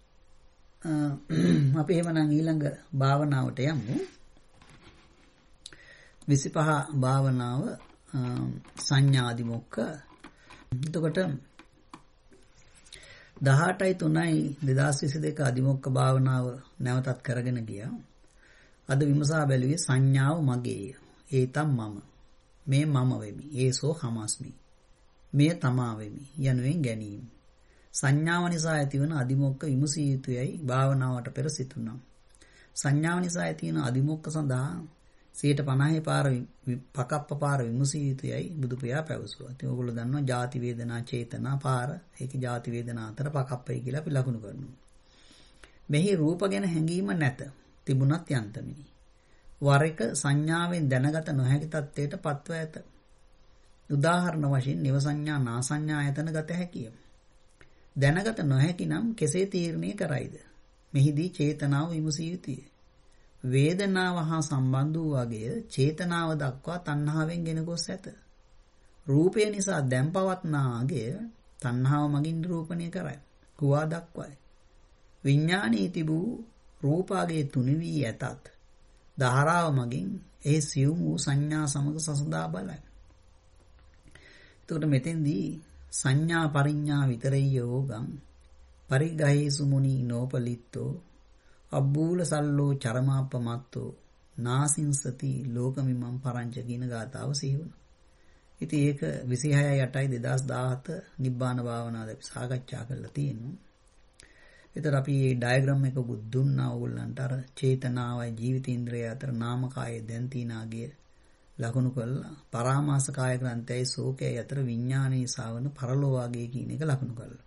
අපි එහෙමනම් ඊළඟ භාවනාවට යමු. 25 භාවනාව සංඥාදිමොක්ක. එතකොට 18/3/2022 අදිමොක්ක භාවනාව නැවතත් කරගෙන ගියා. අද විමසා බැලුවේ සංඥාව මගේය. ඒ තම මම. මේ මම වෙමි. ඒසෝ හමස්මි. මේ තමා වෙමි. යනුවෙන් ගැනීම. සංඥාව නිසා ඇතිවන අදිමොක්ක විමසිය යුතුයයි භාවනාවට පෙර සිතුණා. සංඥාව නිසා ඇතිවන අදිමොක්ක සඳහා 50 පාර විමසිය යුතුයයි බුදුපියා පැවසුවා. ඉතින් ඔයගොල්ලෝ දන්නවා ජාති වේදනා චේතනා පාර. ඒක ජාති වේදනා අතර පකප්පයි කියලා අපි ලකුණු කරනවා. මෙහි රූප ගැන හැඟීම නැත. තිබුණත් යන්තමිනි. වර එක සංඥාවෙන් දැනගත නොහැකි තත්ත්වයට පත්ව ඇත. උදාහරණ වශයෙන් නිව සංඥා නා සංඥා ආයතන ගත හැකිය. දැනගත නොහැකි නම් කෙසේ තීරණය කරයිද? මෙහිදී චේතනාව විමසිය යුතුය. වේදනාව හා සම්බන්ධ වූ වගේ චේතනාව දක්වා තණ්හාවෙන් ගෙන ගොස් ඇත. රූපය නිසා දැන් පවත්නා අගය තණ්හාව මගින් නිරූපණය කරයි. හුවා දක්වයි. විඥානී තිබූ රූපාගේ තුනි වී ඇතත් ධාරාව මගින් ඒ සියුම් වූ සංඥා සමග සසඳා බලයි. එතකොට මෙතෙන්දී සංඥා පරිඥා විතරයි යෝගං පරිග්ගහේසු මුනි නෝපලිත්තෝ අබ්බූල සල්ලෝ චරමාපමත්තෝ නාසින්සති ලෝකමිමං පරංච කියන ගාතාව සිහි වුණා. ඉතින් ඒක 26/8/2017 නිබ්බාන භාවනාවද අපි සාකච්ඡා කරලා තියෙනවා. ඒතර අපි මේ ඩයග්‍රෑම් එකකුත් දුන්නා ඕගොල්ලන්ට අර චේතනාවයි ජීවිතේන්ද්‍රය අතර නාමකායේ දැන් තිනාගේ ලකුණු කළා. පරාමාස කාය ග්‍රන්ථයයි ශෝකයයි අතර විඥානයේ සාවන පරලෝවාගේ කියන එක ලකුණු කළා.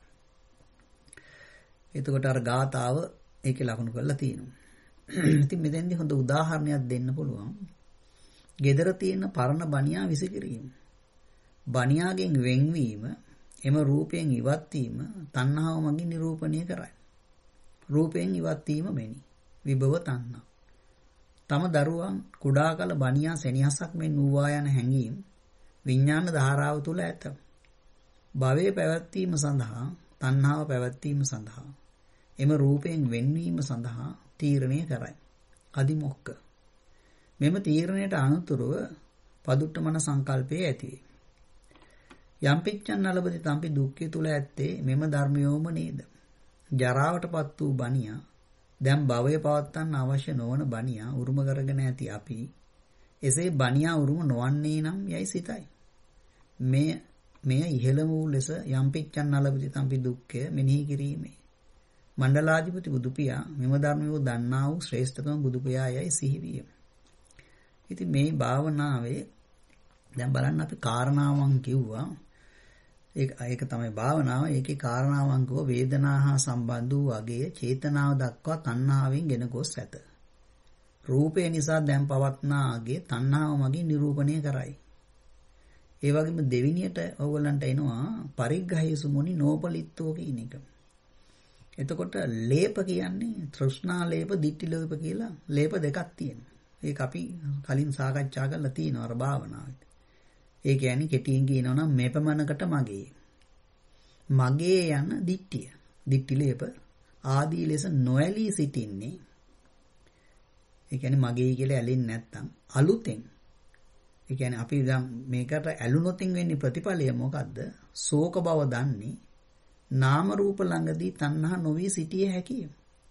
එතකොට අර ගාතාව ඒකේ ලකුණු කරලා තියෙනවා. ඉතින් මෙතෙන්දී හොඳ උදාහරණයක් දෙන්න පුළුවන්. gedara තියෙන පරණ බණියා විසිකිරීම. බණියාගෙන් වෙන්වීම එම රූපයෙන් ඉවත් වීම තණ්හාව මගින් නිරූපණය කරයි. රූපයෙන් ඉවත් වීම මෙනි. විභව තණ්හා. තම දරුවන් කුඩා කල බණියා සෙනෙහසක් මෙන් වූවා යන හැඟීම් විඥාන ධාරාව තුල ඇත. භවයේ පැවැත්වීම සඳහා තණ්හාව පැවැත්වීම සඳහා එම රූපයෙන් වෙන්වීම සඳහා තීරණය කරයි. අදිමොක්ක. මෙම තීරණයට අනුතුරුව පදුට්ටමන සංකල්පයේ ඇතිවේ. යම්පිච්ඡන් නලබති තම්පි දුක්ඛය තුල ඇත්තේ මෙම ධර්මයෝම නේද? ජරාවටපත් වූ බණියා දැන් භවය පවත්වන්න අවශ්‍ය නොවන බණියා උරුම කරගෙන ඇති අපි එසේ බණියා උරුම නොවන්නේ නම් යයි සිතයි. මෙය ඉහළම වූ ලෙස යම්පිච්ඡන් නලබති තම්පි දුක්ඛය මෙනෙහි කිරීමේ මණ්ඩලාධිපති බුදුපියා මෙම ධර්මයෝ දන්නා වූ ශ්‍රේෂ්ඨතම බුදුපියා යයි සිහිවිය. ඉතින් මේ භාවනාවේ දැන් බලන්න අපි කාරණාවන් කිව්වා. ඒක තමයි භාවනාව. ඒකේ කාරණාවන් කෝ වේදනා හා සම්බන්ධ වූ වගේ චේතනාව දක්වා තණ්හාවෙන් ගෙන ගොස් ඇත. රූපය නිසා දැන් පවත්නා අගේ තණ්හාව මගින් නිරූපණය කරයි. ඒ වගේම දෙවිනියට ඕගොල්ලන්ට එනවා පරිග්ගහේසු මුනි නෝපලිත්තෝ කියන එක. එතකොට ලේප කියන්නේ තෘෂ්ණා ලේප, ditthi ලේප කියලා ලේප දෙකක් තියෙනවා. ඒක අපි කලින් සාකච්ඡා කරලා තියෙනවා අර භාවනාවේ. ඒ කියන්නේ කෙටියෙන් කියනවා නම් මේපමණකට මගේ යන ditthිය. ditthi ලේප ආදී ලෙස නොඇලී සිටින්නේ. ඒ කියන්නේ මගේ කියලා ඇලෙන්නේ නැත්තම් අලුතෙන්. ඒ කියන්නේ අපි දැන් මේකට ඇලුනොතින් වෙන්නේ ප්‍රතිඵලය මොකද්ද? ශෝක බව දන්නේ නාම රූප ළඟදී තණ්හා නොවි සිටිය හැකිය.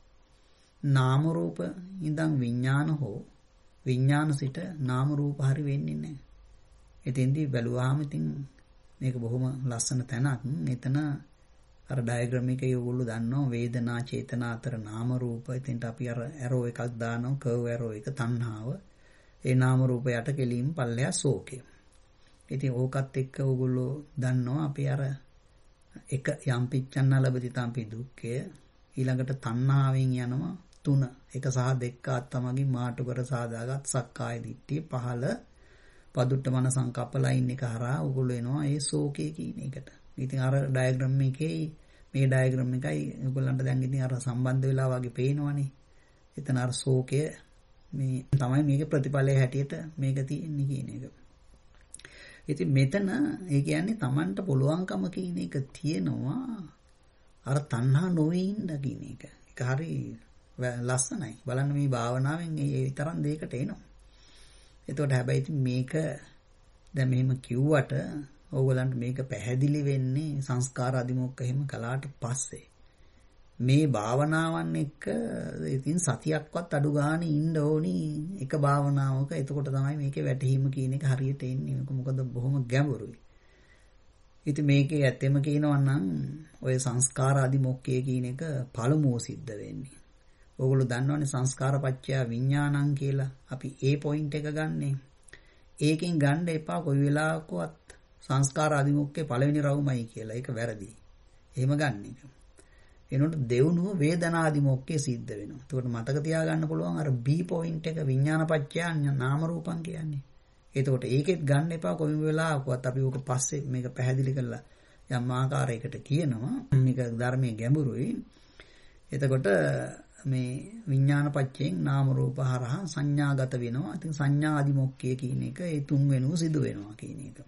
නාම රූප ඉඳන් විඥාන හෝ විඥාන සිට නාම රූප හරි වෙන්නේ නැහැ. එතෙන්දී බැලුවාම ඉතින් මේක බොහොම ලස්සන තැනක්. එතන අර ඩයග්‍රෑම් එකේ ඔයගොල්ලෝ දන්නවා වේදනා චේතනා අතර නාම රූප. එතෙන්ට අපි අර ඇරෝ එකක් දානවා, කර්ව් ඇරෝ එක තණ්හාව. ඒ නාම රූප යට කෙලීම පල්ලෙහා ශෝකය. ඉතින් ඕකත් එක්ක ඔයගොල්ලෝ දන්නවා අපි අර එක යම්පිච්ඡන්න ලැබති තම්පි දුක්ඛය ඊළඟට තණ්හාවෙන් යනවා 3 1 සහ 2 අත්තමගින් මාටු කර සාදාගත් සක්කාය දිට්ඨිය පහළ පදුට්ටමන සංකප්ප ලයින් එක හරහා ඔයගොල්ලෝ එනවා ඒ ශෝකය කියන එකට. ඉතින් අර ඩයග්‍රෑම් එකේ මේ ඩයග්‍රෑම් එකයි ඔයගොල්ලන්ට දැන් ඉතින් අර සම්බන්ධ වෙලා වගේ පේනවනේ. එතන අර ශෝකය මේ තමයි මේකේ ප්‍රතිඵලය හැටියට මේක තියෙන්නේ කියන එක. ඉතින් මෙතන ඒ කියන්නේ Tamanට පුළුවන්කම කියන එක තියෙනවා අර තණ්හා නොවේ ඉන්න කියන එක. ඒක හරි ලස්සනයි. බලන්න මේ භාවනාවෙන් ඒ තරම් දෙයකට එනවා. එතකොට හැබැයි ඉතින් මේක දැන් මෙහෙම කිව්වට ඕගොල්ලන්ට මේක පැහැදිලි වෙන්නේ සංස්කාර අධිමොක්ක එහෙම කළාට පස්සේ. මේ භාවනාවන් එක්ක ඉතින් සතියක්වත් අඩු ගානේ ඉන්න ඕනි එක භාවනාවක. එතකොට තමයි මේකේ වැටහීම කියන එක හරියට එන්නේ. මොකද බොහොම ගැඹුරුයි. ඉතින් මේකේ ඇත්තම කියනවා නම් ඔය සංස්කාර අධිමොක්කය කියන එක පළමුව සිද්ධ වෙන්නේ. ඕගොල්ලෝ දන්නවනේ සංස්කාරපච්චය විඥානං කියලා. අපි ඒ පොයින්ට් එක ගන්නෙ. ඒකෙන් ගන්න එපා කොයි වෙලාවකවත් සංස්කාර අධිමොක්කේ පළවෙනි රවුමයි කියලා. ඒක වැරදි. එහෙම ගන්න එක. එනකොට දෙවුනුව වේදනාදිමොක්කේ සිද්ධ වෙනවා. ඒකට මතක තියාගන්න පුළුවන් අර B පොයින්ට් එක විඥානපච්චය නාම රූපං කියන්නේ. එතකොට ඒකෙත් ගන්න එපා කොයිම වෙලාවකවත් අපි ඕක පස්සේ මේක පැහැදිලි කරලා යම් ආකාරයකට කියනවා. මේක ධර්මයේ ගැඹුරුයි. එතකොට මේ විඥානපච්චයෙන් නාම රූප හරහා සංඥාගත වෙනවා. ඉතින් සංඥා අදිමොක්ඛය කියන එක ඒ තුන්වෙනුව සිදු වෙනවා කියන එක.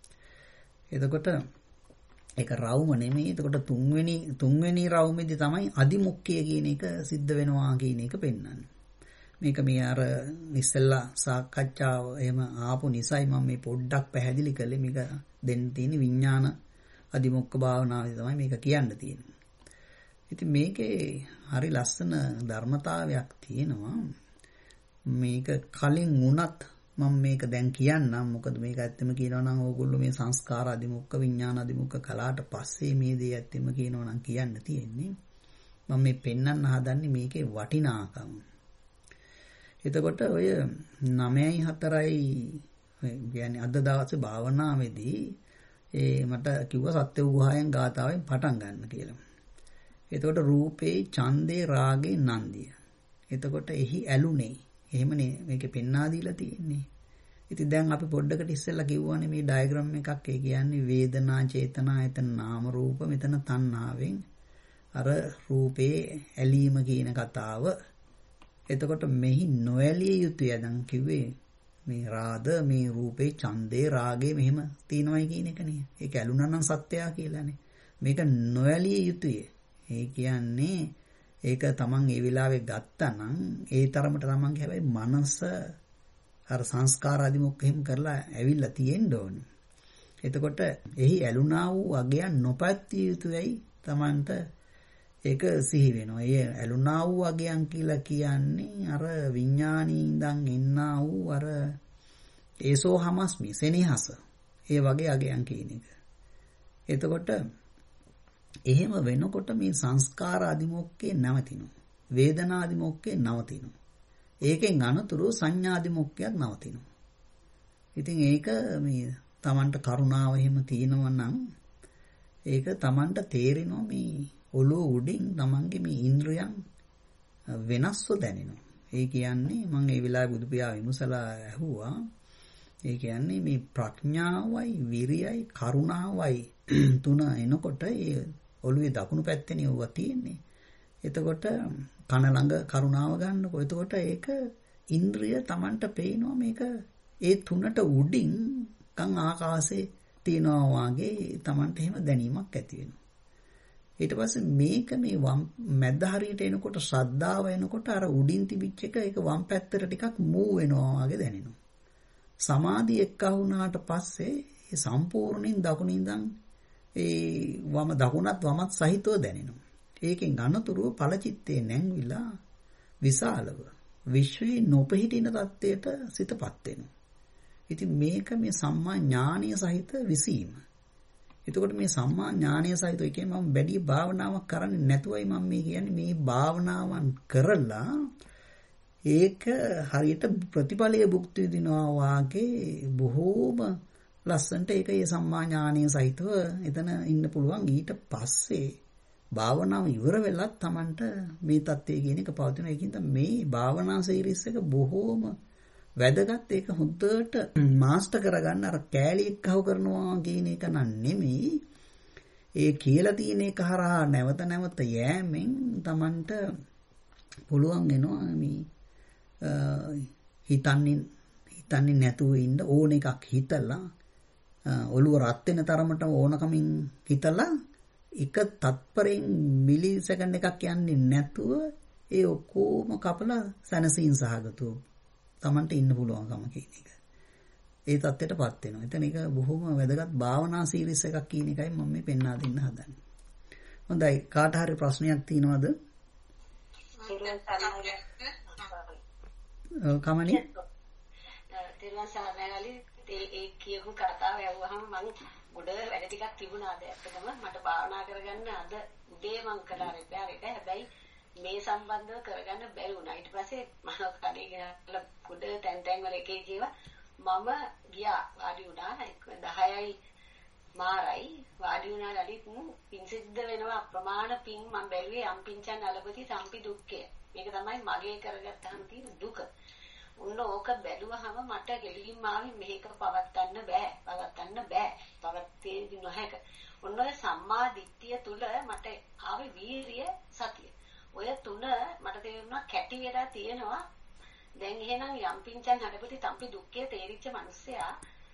එතකොට ඒක රවුම නෙමෙයි. එතකොට තුන්වෙනි රවුමේදී තමයි අදිමොක්ඛය කියන එක සිද්ධ වෙනවා කියන එක පෙන්වන්නේ. මේක මේ අර ඉස්සෙල්ලා සාකච්ඡාව එහෙම ආපු නිසායි මම මේ පොඩ්ඩක් පැහැදිලි කළේ. මේක දෙන්න තියෙන විඥාන අදිමොක්ඛ භාවනාවේ තමයි මේක කියන්න තියෙන්නේ. ඉතින් මේකේ හරි ලස්සන ධර්මතාවයක් තියෙනවා. මේක කලින් වුණත් මම මේක දැන් කියන්නම්. මොකද මේක ඇත්තම කියනවා නම් ඕගොල්ලෝ මේ සංස්කාර අදිමුක්ඛ විඥාන අදිමුක්ඛ කලාට පස්සේ මේ දේ ඇත්තම කියනවා නම් කියන්න තියෙන්නේ. මම මේ පෙන්වන්න හදන්නේ මේකේ වටිනාකම. එතකොට ඔය 9:4යි කියන්නේ අද දවසේ භාවනාවේදී මට කිව්වා සත්‍ය උගහයන් ගාතාවෙන් පටන් ගන්න කියලා. එතකොට රූපේ ඡන්දේ රාගේ නන්දිය. එතකොට එහි ඇලුනේ. එහෙමනේ මේකේ පෙන්වා දීලා තියෙන්නේ. ඉතින් දැන් අපි පොඩ්ඩකට ඉස්සෙල්ලා කිව්වනේ මේ ඩයග්‍රෑම් එකක්. ඒ කියන්නේ වේදනා චේතනා එතන නාම රූප මෙතන තණ්හාවෙන් අර රූපේ ඇලීම කියන කතාව. එතකොට මෙහි නොඇලිය යුතුය. දැන් කිව්වේ මේ රාද මේ රූපේ ඡන්දේ රාගේ මෙහෙම තියෙනවයි කියන එකනේ. ඒක ඇලුනා නම් සත්‍යය කියලානේ. මේක නොඇලිය යුතුය. ඒ කියන්නේ ඒක තමන් ඒ වෙලාවේ ගත්තා නම් ඒ තරමට තමන්ගේ හැබැයි මනස අර සංස්කාර අදිමුක්ඛ හිම් කරලා ඇවිල්ලා තියෙන්න ඕනේ. එතකොට එහි ඇලුනා වූ අගයන් නොපැත්තිය යුතුයයි තමන්ට ඒක සිහි වෙනවා. ඒ ඇලුනා වූ අගයන් කියලා කියන්නේ අර විඥානී ඉඳන් එන්නා වූ අර ඒසෝ හමස්මි සෙනෙහස. ඒ වගේ අගයන් කියන එක. එතකොට එහෙම වෙනකොට මේ සංස්කාර අදිමොක්කේ නැවතිනවා. වේදනා අදිමොක්කේ නවතිනවා. ඒකෙන් අනතුරු සංඥා අදිමොක්කයක් නවතිනවා. ඉතින් ඒක මේ Tamanට කරුණාව එහෙම තියෙනවා නම් ඒක Tamanට තේරෙනවා මේ ඔළුව උඩින් Tamanගේ මේ ඉන්ද්‍රියන් වෙනස්ව දැනෙනවා. ඒ කියන්නේ මම ඒ වෙලාවේ බුදු පියා විමසලා ඇහුවා. ඒ කියන්නේ මේ ප්‍රඥාවයි විරියයි කරුණාවයි තුන එනකොට ඒ ඔළුවේ දකුණු පැත්තේනේ ඔවා තියෙන්නේ. එතකොට කන ළඟ කරුණාව ගන්නකො. එතකොට ඒක ඉන්ද්‍රිය Tamanට පේනවා මේක ඒ තුනට උඩින් කන් ආකාශේ තියනවා වගේ Tamanට එහෙම දැනීමක් ඇති වෙනවා. ඊට පස්සේ මේක මේ මැද හරියට එනකොට ශ්‍රද්ධාව එනකොට අර උඩින් තිබිච්ච එක ඒක වම් පැත්තට ටිකක් මූව් වෙනවා වගේ දැනෙනවා. සමාධිය එක්ක වුණාට පස්සේ ඒ සම්පූර්ණයෙන් දකුණින් ඉඳන් ඒ වම දකුණත් වමත් සහිතව දැනෙනවා. ඒකෙන් අනතුරුව ඵලචිත්තේ නැංවිලා විශාලව විශ්වයේ නොපිහිටින තත්ත්වයට සිතපත් වෙනවා. ඉතින් මේක මේ සම්මා ඥානීය සහිත විසීම. එතකොට මේ සම්මා ඥානීය සහිත එකේ මම වැඩි භාවනාවක් කරන්නේ නැතුවයි මම මේ කියන්නේ මේ භාවනාවන් කරලා ඒක හරියට ප්‍රතිඵලයේ භුක්ති විඳිනවා වාගේ බොහෝම ලස්සන්ට ඒක ඒ සම්මා ඥානීය සහිතව එතන ඉන්න පුළුවන්. ඊට පස්සේ භාවනාව ඉවර වෙලත් Tamanට මේ தත්ත්වය කියන එක පවතින. ඒකින්ද මේ භාවනා සීරීස් එක බොහෝම වැදගත්. ඒක හොඳට මාස්ටර් කරගන්න අර කෑලි එක්කව කරනවා කියන එක නෙමෙයි. ඒ කියලා තියෙන එක හරහා නැවත නැවත යෑමෙන් Tamanට පුළුවන් වෙනවා මේ හිතන්නේ නැතුව ඉන්න ඕන එකක් හිතලා ඔළුව රත් වෙන තරමට ඕනකමින් හිතලා එක තත්පරෙන් මිලි සෙකන්ඩ් එකක් යන්නේ නැතුව ඒ ඔක්කොම කපලා සනසීන් සහගතව Tamanට ඉන්න පුළුවන්කම කියන එක. ඒ தත්ත්වයටපත් වෙනවා. එතන ඒක බොහොම වැදගත් භාවනා සීරීස් එකක් කියන එකයි මම මේ පෙන්වා දෙන්න හදන්නේ. හොඳයි, කාට හරි ප්‍රශ්නයක් තියෙනවද? කමනේ. තිරුවන් සරණයි. ඒ කියපු කතාව ඇහුවහම මම ගොඩ වැඩ ටිකක් තිබුණාද ඇත්තටම මට භාවනා කරගන්න අද උදේ මම කළා රිපෙයාර් එක. හැබැයි මේ සම්බන්ධව කරගන්න බැරි වුණා. ඊට පස්සේ මම කඩේ ගිහලා ගොඩ තැන් වල එකේ ජීව මම ගියා වාඩි වුණා 10යි මාරයි වාඩි වුණාලි පින් සිද්ධ වෙනවා අප්‍රමාණ පින් මම බැලුවේ යම් පින්චන් අලපති සම්පි දුක්ඛය. මේක තමයි මගේ කරගත්තාම තියෙන දුක. උන්න ඕක බැලුවහම මට ගෙලින්ම ආවේ මේක පවත්න්න බෑ. පවත්තේ නොහැක. ඔන්න ඔය සම්මා දිට්ඨිය තුල මට ආවේ වීරිය සතිය. ඔය තුන මට තේරුණා කැටි වෙලා තියෙනවා. දැන් එහෙනම් යම් පිංචන් හදපති තම්පි දුක්ඛය තේරිච්ච මිනිස්සයා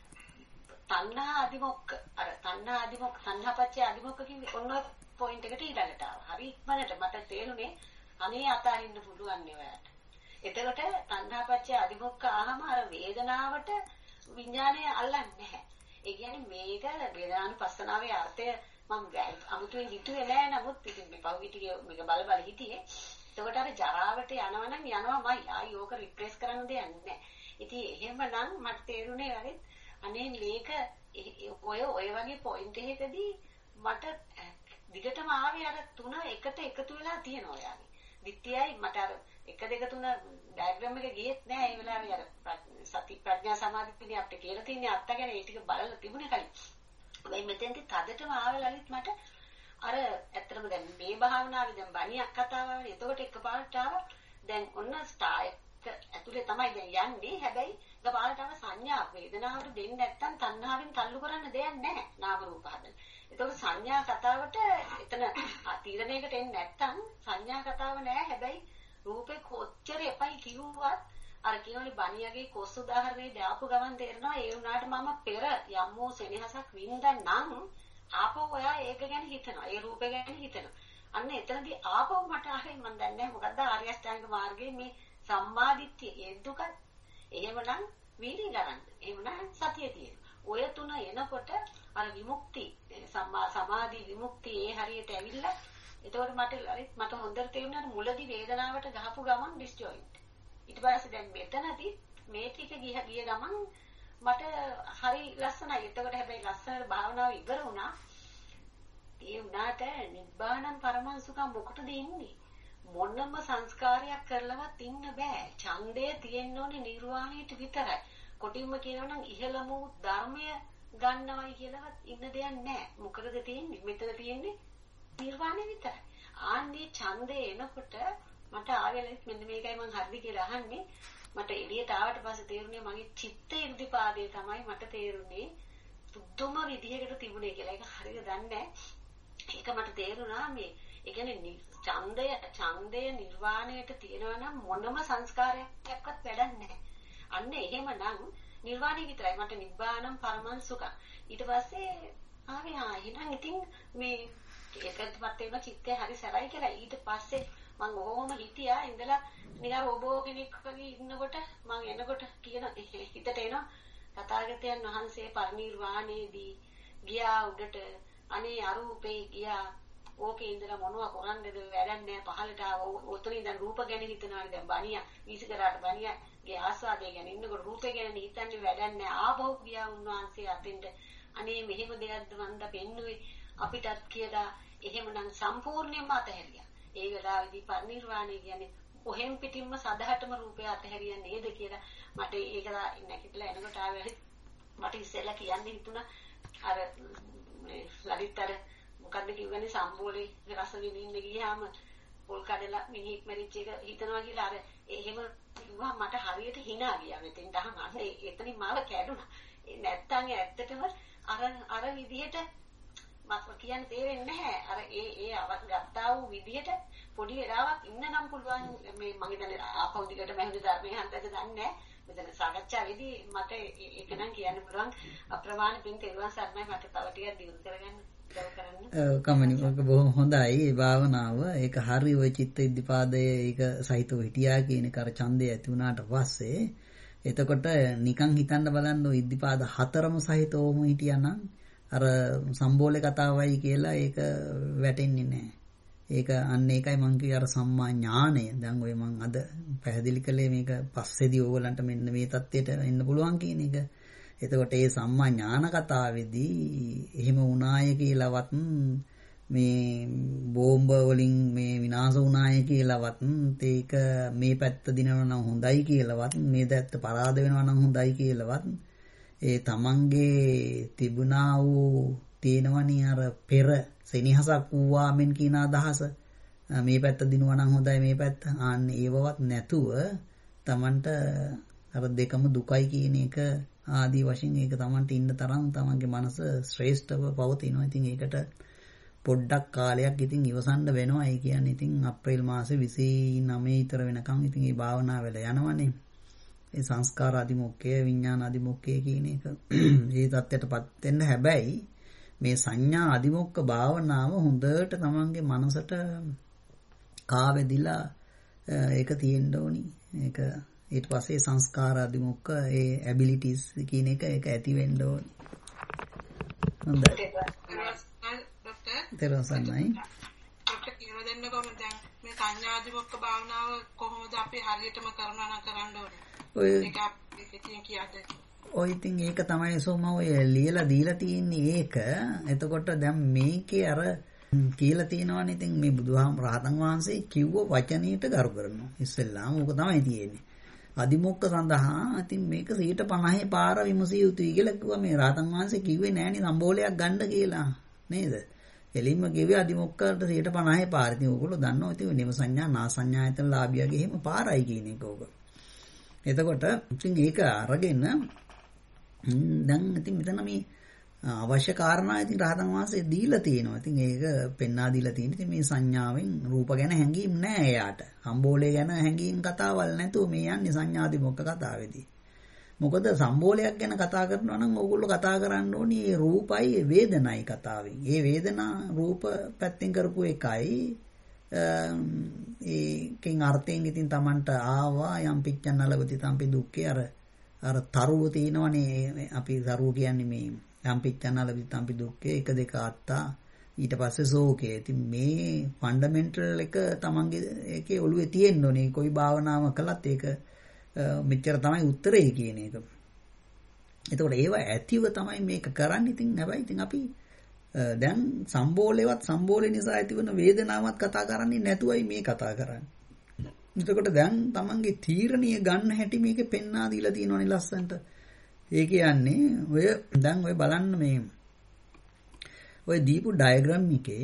තණ්හා අදිමොක්ක තණ්හාපච්චය අදිමොක්ක කිව්වේ ඔන්න ඔය පොයින්ට් එකට ඊළඟට ආවා. හරි ඉක්මනට මට තේරුනේ අනේ අතාරින්න පුළුවන් නේ ඔයාලට. එතකොට තණ්හාපච්චය අදිමොක්ක ආවම අර වේදනාවට විඥානය අල්ලන්නේ නැහැ. ඒ කියන්නේ මේක වේදනානුපස්සනාවේ අර්ථය මම අමුතුවෙන් හිතුවේ නෑ. නමුත් ඉතින් මේ පහුගිටියේ මේක බල හිටියේ. එතකොට අර ජරාවට යනවනම් යනවාමයි. ආයි ඕක රිප්ලේස් කරන්න දෙයක් නෑ. ඉතින් එහෙමනම් මට තේරුනේ හරි අනේ මේක ඔය වගේ පොයින්ට් එකකදී මට දිගටම ආවේ අර තුන එකට එකතු වෙලා තියෙනවා යාගේ. විත්‍යයි මට අර 1 2 3 ඩයග්‍රෑම් එක ගියෙත් නෑ. ඒ වෙලාවේ අර සති ප්‍රඥා සමාධි පිළි අපිට කියලා තියෙන අත්තගෙන ඒ ටික බලලා තිබුණේ කලින්. මේ මෙතෙන්දි තදටම ආවේ ලලිත් මට අර ඇත්තටම දැන් මේ භාවනාවේ දැන් බණියක් කතාව ආවේ. එතකොට එකපාරට ආවා දැන් ඔන්න ස්ටාර් එක ඇතුලේ තමයි දැන් යන්නේ. හැබැයි එකපාරට ආව සංඥා වේදනාවට දෙන්නේ නැත්තම් තණ්හාවෙන් තල්ලු කරන්න දෙයක් නැහැ. නාම රූප හදන්න. එතකොට සංඥා කතාවට එතන තීරණයකට එන්නේ නැත්තම් සංඥා කතාව නෑ. හැබැයි රූපේ කොච්චර එපයි කිව්වත් අර කියනවනේ බණියගේ කොස් උදාහරණේ දාපු ගමන් තේරෙනවා ඒ වුණාට මම පෙර යම් වූ සෙනෙහසක් වින්දනම් ආපහු ඔයා ඒක ගැන හිතනවා. ඒ රූපේ ගැන හිතනවා. අන්න එතනදී ආපහු මට ආවේ මම දන්නේ නැහැ මොකද්ද ආර්ය අෂ්ටාංග මාර්ගයේ මේ සම්මාදිට්ඨිය ඒ දුක. එහෙමනම් වීර්ය ගන්න. එහෙමනම් සතිය තියෙනවා. ඔය තුන එනකොට අර විමුක්ති සම්මා සමාධි විමුක්ති ඒ හරියට ඇවිල්ලා එතකොට මට හොඳට තේරුණා මුලදී වේදනාවට ගහපු ගමන් ඩිස්ජොයින්ට්. ඊට පස්සේ දැන් මෙතනදී මේ ටික ගිය ගමන් මට හරි ලස්සනයි. එතකොට හැබැයි ලස්සනට භාවනාව ඉවර වුණා. ඒ වුණාට නිබ්බාණං පරමංසුකම් මොකටද ඉන්නේ? මොනම සංස්කාරයක් කරලවත් ඉන්න බෑ. ඡන්දය තියෙන්න ඕනේ නිර්වාණයට විතරයි. කොටින්ම කියනවනම් ඉහළම ධර්මය ගන්නවයි කියලාවත් ඉන්න දෙයක් නෑ. මොකද තියෙන්නේ? මෙතන තියෙන්නේ නිර්වාණය විතරයි. ආන්නේ ඡන්දේ එනකොට මට ආවෙලෙත් මෙන්න මේකයි මම හරිද කියලා අහන්නේ. මට එළියට ආවට පස්සේ තේරුණේ මගේ චිත්ත ඉර්ධිපාදේ තමයි මට තේරුණේ පුදුම විදිහකට තිබුණේ කියලා. ඒක හරියට දන්නේ ඒක මට තේරුණා මේ ඒ කියන්නේ ඡන්දය නිර්වාණයට තියෙනවා නම් මොනම සංස්කාරයක්වත් වැඩක් නැහැ. අන්න එහෙමනම් නිර්වාණය විතරයි මට නිබ්බානම් පරමංසුකම්. ඊට පස්සේ ආවේ එහෙනම් ඉතින් මේ ඒකත්පත් වෙන චිත්තේ හරි සරයි කියලා. ඊට පස්සේ මම ඕම හිටියා ඉඳලා නිකන් රෝබෝ කෙනෙක් වගේ ඉන්නකොට මම එනකොට කියන හිතට එනවා තථාගතයන් වහන්සේ පරිනිර්වාණයේදී ගියා උඩට අනේ අරූපේ ගියා ඕකේ ඉඳලා මොනවා කරන්නද වැඩක් නැහැ පහලට ඔතන ඉඳන් රූප ගැන හිතනවානේ දැන් බණියා වීසිකරාට බණියාගේ ආස්වාදය ගැන ඉන්නකොට රූපේ ගැන හිතන්නේ වැඩක් නැහැ ආපහු ගියා උන්වහන්සේ අතෙන්ට අනේ මෙහෙම දෙයක්ද මන්ද පෙන්නුවේ අපිටත් කියලා එහෙමනම් සම්පූර්ණයෙන්ම අතහැරියා. ඒ වෙලාවේදී පරිනිර්වාණය කියන්නේ ඔහෙන් පිටින්ම සදහටම රූපය අතහැරියා නේද කියලා මට ඒක නැගිටලා එනකොට ආවේ මට ඉස්සෙල්ලා කියන්න හිතුණා අර ලලිතර මොකද්ද කිව්වනේ සම්බෝලේ රස විඳින්න ගියාම පොල් කඩලා මිනිහෙක් මැරිච්ච එක හිතනවා කියලා අර එහෙම කිව්වා මට හරියට hina ගියා මෙතෙන් දහම අන්න එතනින් මාව කැඩුනා. නැත්තම් ඇත්තටම අර විදිහට මට කියන්න තේරෙන්නේ නැහැ. අර ඒ අවත් ගත්තා වූ විදිහට පොඩි වෙලාවක් ඉන්න නම් පුළුවන් මේ මම හිතන්නේ ආපහු දිගට මම ධර්මයේ හන්දද දන්නේ නැහැ. මෙතන සාකච්ඡාවේදී මට ඒක නම් කියන්න පුළුවන් අප්‍රමාණ පින් තේරුවන් සරණයි මට තව ටිකක් දියුණු කරගන්න උදව් කරන්න. කමනික බොහොම හොඳයි ඒ භාවනාව. ඒක හරි ඔය චිත්ත ඉද්ධිපාදයේ ඒක සහිතව හිටියා කියන එක අර ඡන්දය ඇති වුණාට පස්සේ එතකොට නිකන් හිතන්න බලන්න ඔය ඉද්ධිපාද හතරම සහිතවම හිටියානම් අර සම්බෝලේ කතාවයි කියලා ඒක වැටෙන්නේ නැහැ. ඒක අන්න ඒකයි මම කිව්වේ අර සම්මා ඥාණය. දැන් ඔය මම අද පැහැදිලි කළේ මේක පස්සේදී ඕගලන්ට මෙන්න මේ தත්ත්වයට එන්න පුළුවන් කියන එක. එතකොට ඒ සම්මා ඥාන කතාවේදී එහෙම වුණාය කියලාවත් මේ බෝම්බ වලින් මේ විනාශ වුණාය කියලාවත් ඒක මේ පැත්ත දිනනවා නම් හොඳයි කියලාවත් මේ පැත්ත පරාද වෙනවා නම් හොඳයි කියලාවත් ඒ තමන්ගේ තිබුණා වූ තේනවනේ අර පෙර සෙනෙහසක් වූවාමෙන් කියන අදහස මේ පැත්ත දිනුවා නම් හොඳයි මේ පැත්ත ආන්නේ ඒවවත් නැතුව තමන්ට අර දෙකම දුකයි කියන එක ආදී වශයෙන් ඒක Tamanට ඉන්න තරම් Tamanගේ මනස ශ්‍රේෂ්ඨව පවතිනවා. ඉතින් ඒකට පොඩ්ඩක් කාලයක් ඉතින් ඉවසන්න වෙනවා. ඒ කියන්නේ ඉතින් අප්‍රේල් මාසේ 29 විතර වෙනකම් ඉතින් මේ භාවනාව වල යනවනේ. ඒ සංස්කාර අධිමුඛය විඥාන අධිමුඛය කියන එක ඒ தත්ත්වයටපත් වෙන්න. හැබැයි මේ සංඥා අධිමුඛ භාවනාව හොඳට Tamanගේ මනසට කාවැදිලා ඒක තියෙන්න ඕනි. ඒක ඊට පස්සේ සංස්කාර අධිමුඛ ඒ ඇබිලිටිස් කියන එක ඒක ඇති වෙන්න ඕනි. හොඳයි. තේරුණායි? ඔක්කොම කියලා දෙන්න කොහොමද දැන් මේ සංඥා අධිමුඛ භාවනාව කොහොමද අපි හරියටම කරනවා නම් කරන්න ඕනේ? ඒක අපිට කියන්න. ඔය ඉතින් ඒක තමයි සෝම ඔය ලියලා දීලා තියෙන්නේ ඒක. එතකොට දැන් මේකේ අර කියලා තියෙනවනේ ඉතින් මේ බුදුහාම රහතන් වහන්සේ කිව්ව වචනයට ගරු කරනවා. ඉස්සෙල්ලාම ඕක තමයි තියෙන්නේ. අදිමොක්ක සඳහා ඉතින් මේක 150 පාර විමසිය යුතුයි කියලා කිව්වා. මේ රහතන් වහන්සේ කිව්වේ නෑනේ සම්බෝලයක් ගන්න කියලා. නේද? එලින්ම කිව්වේ අදිමොක්කට 150 පාර. ඉතින් ඕගොල්ලෝ දන්නවා ඉතින් නිම සංඥා නා සංඥායතන ලාභියගේ එහෙම පාරයි කියන එක ඕක. එතකොට ඉතින් ඒක අරගෙන දැන් ඉතින් මෙතන මේ අවශ්‍ය කාරණා ඉතින් රහතන් වහන්සේ දීලා තියෙනවා. ඉතින් ඒක පෙන්වා දීලා තියෙන. ඉතින් මේ සංඥාවෙන් රූප ගැන හැඟීම් නැහැ එයාට. සම්බෝලේ ගැන හැඟීම් කතාවල් නැතුව මේ යන්නේ සංඥාදිමොක්ක කතාවේදී. මොකද සම්බෝලයක් ගැන කතා කරනවා නම් ඕගොල්ලෝ කතා කරන්න ඕනේ රූපයි වේදනයි කතාවෙන්. ඒ වේදනා රූප පැත්තෙන් කරපු එකයි ඒකෙන් අර්ථයෙන් ඉතින් Tamanට ආවා යම් පිච්චන් අලවති තම්පි දුක්ඛේ අර තරුව තියෙනවනේ. අපි තරුව කියන්නේ මේ යම් පිච්චන් අලවති තම්පි දුක්ඛේ 1 2 අත්තා ඊට පස්සේ සෝකේ. ඉතින් මේ ෆන්ඩමෙන්ටල් එක Tamanගේ ඒකේ ඔළුවේ තියෙන්න ඕනේ. කොයි භාවනාව කළත් ඒක මෙච්චර තමයි උත්තරේ කියන එක. එතකොට ඒව ඇතිව තමයි මේක කරන්නේ. ඉතින් හැබැයි ඉතින් අපි දැන් සම්බෝලේවත් සම්බෝලේ නිසා ඇතිවන වේදනාවක් කතා කරන්නේ නැතුවයි මේ කතා කරන්නේ. එතකොට දැන් Tamanගේ තීරණීය ගන්න හැටි මේකේ පෙන්වා දීලා තියෙනවනේ ලස්සන්ට. ඒ කියන්නේ ඔය දැන් ඔය බලන්න මේ ඔය දීපු ඩයග්‍රෑම් එකේ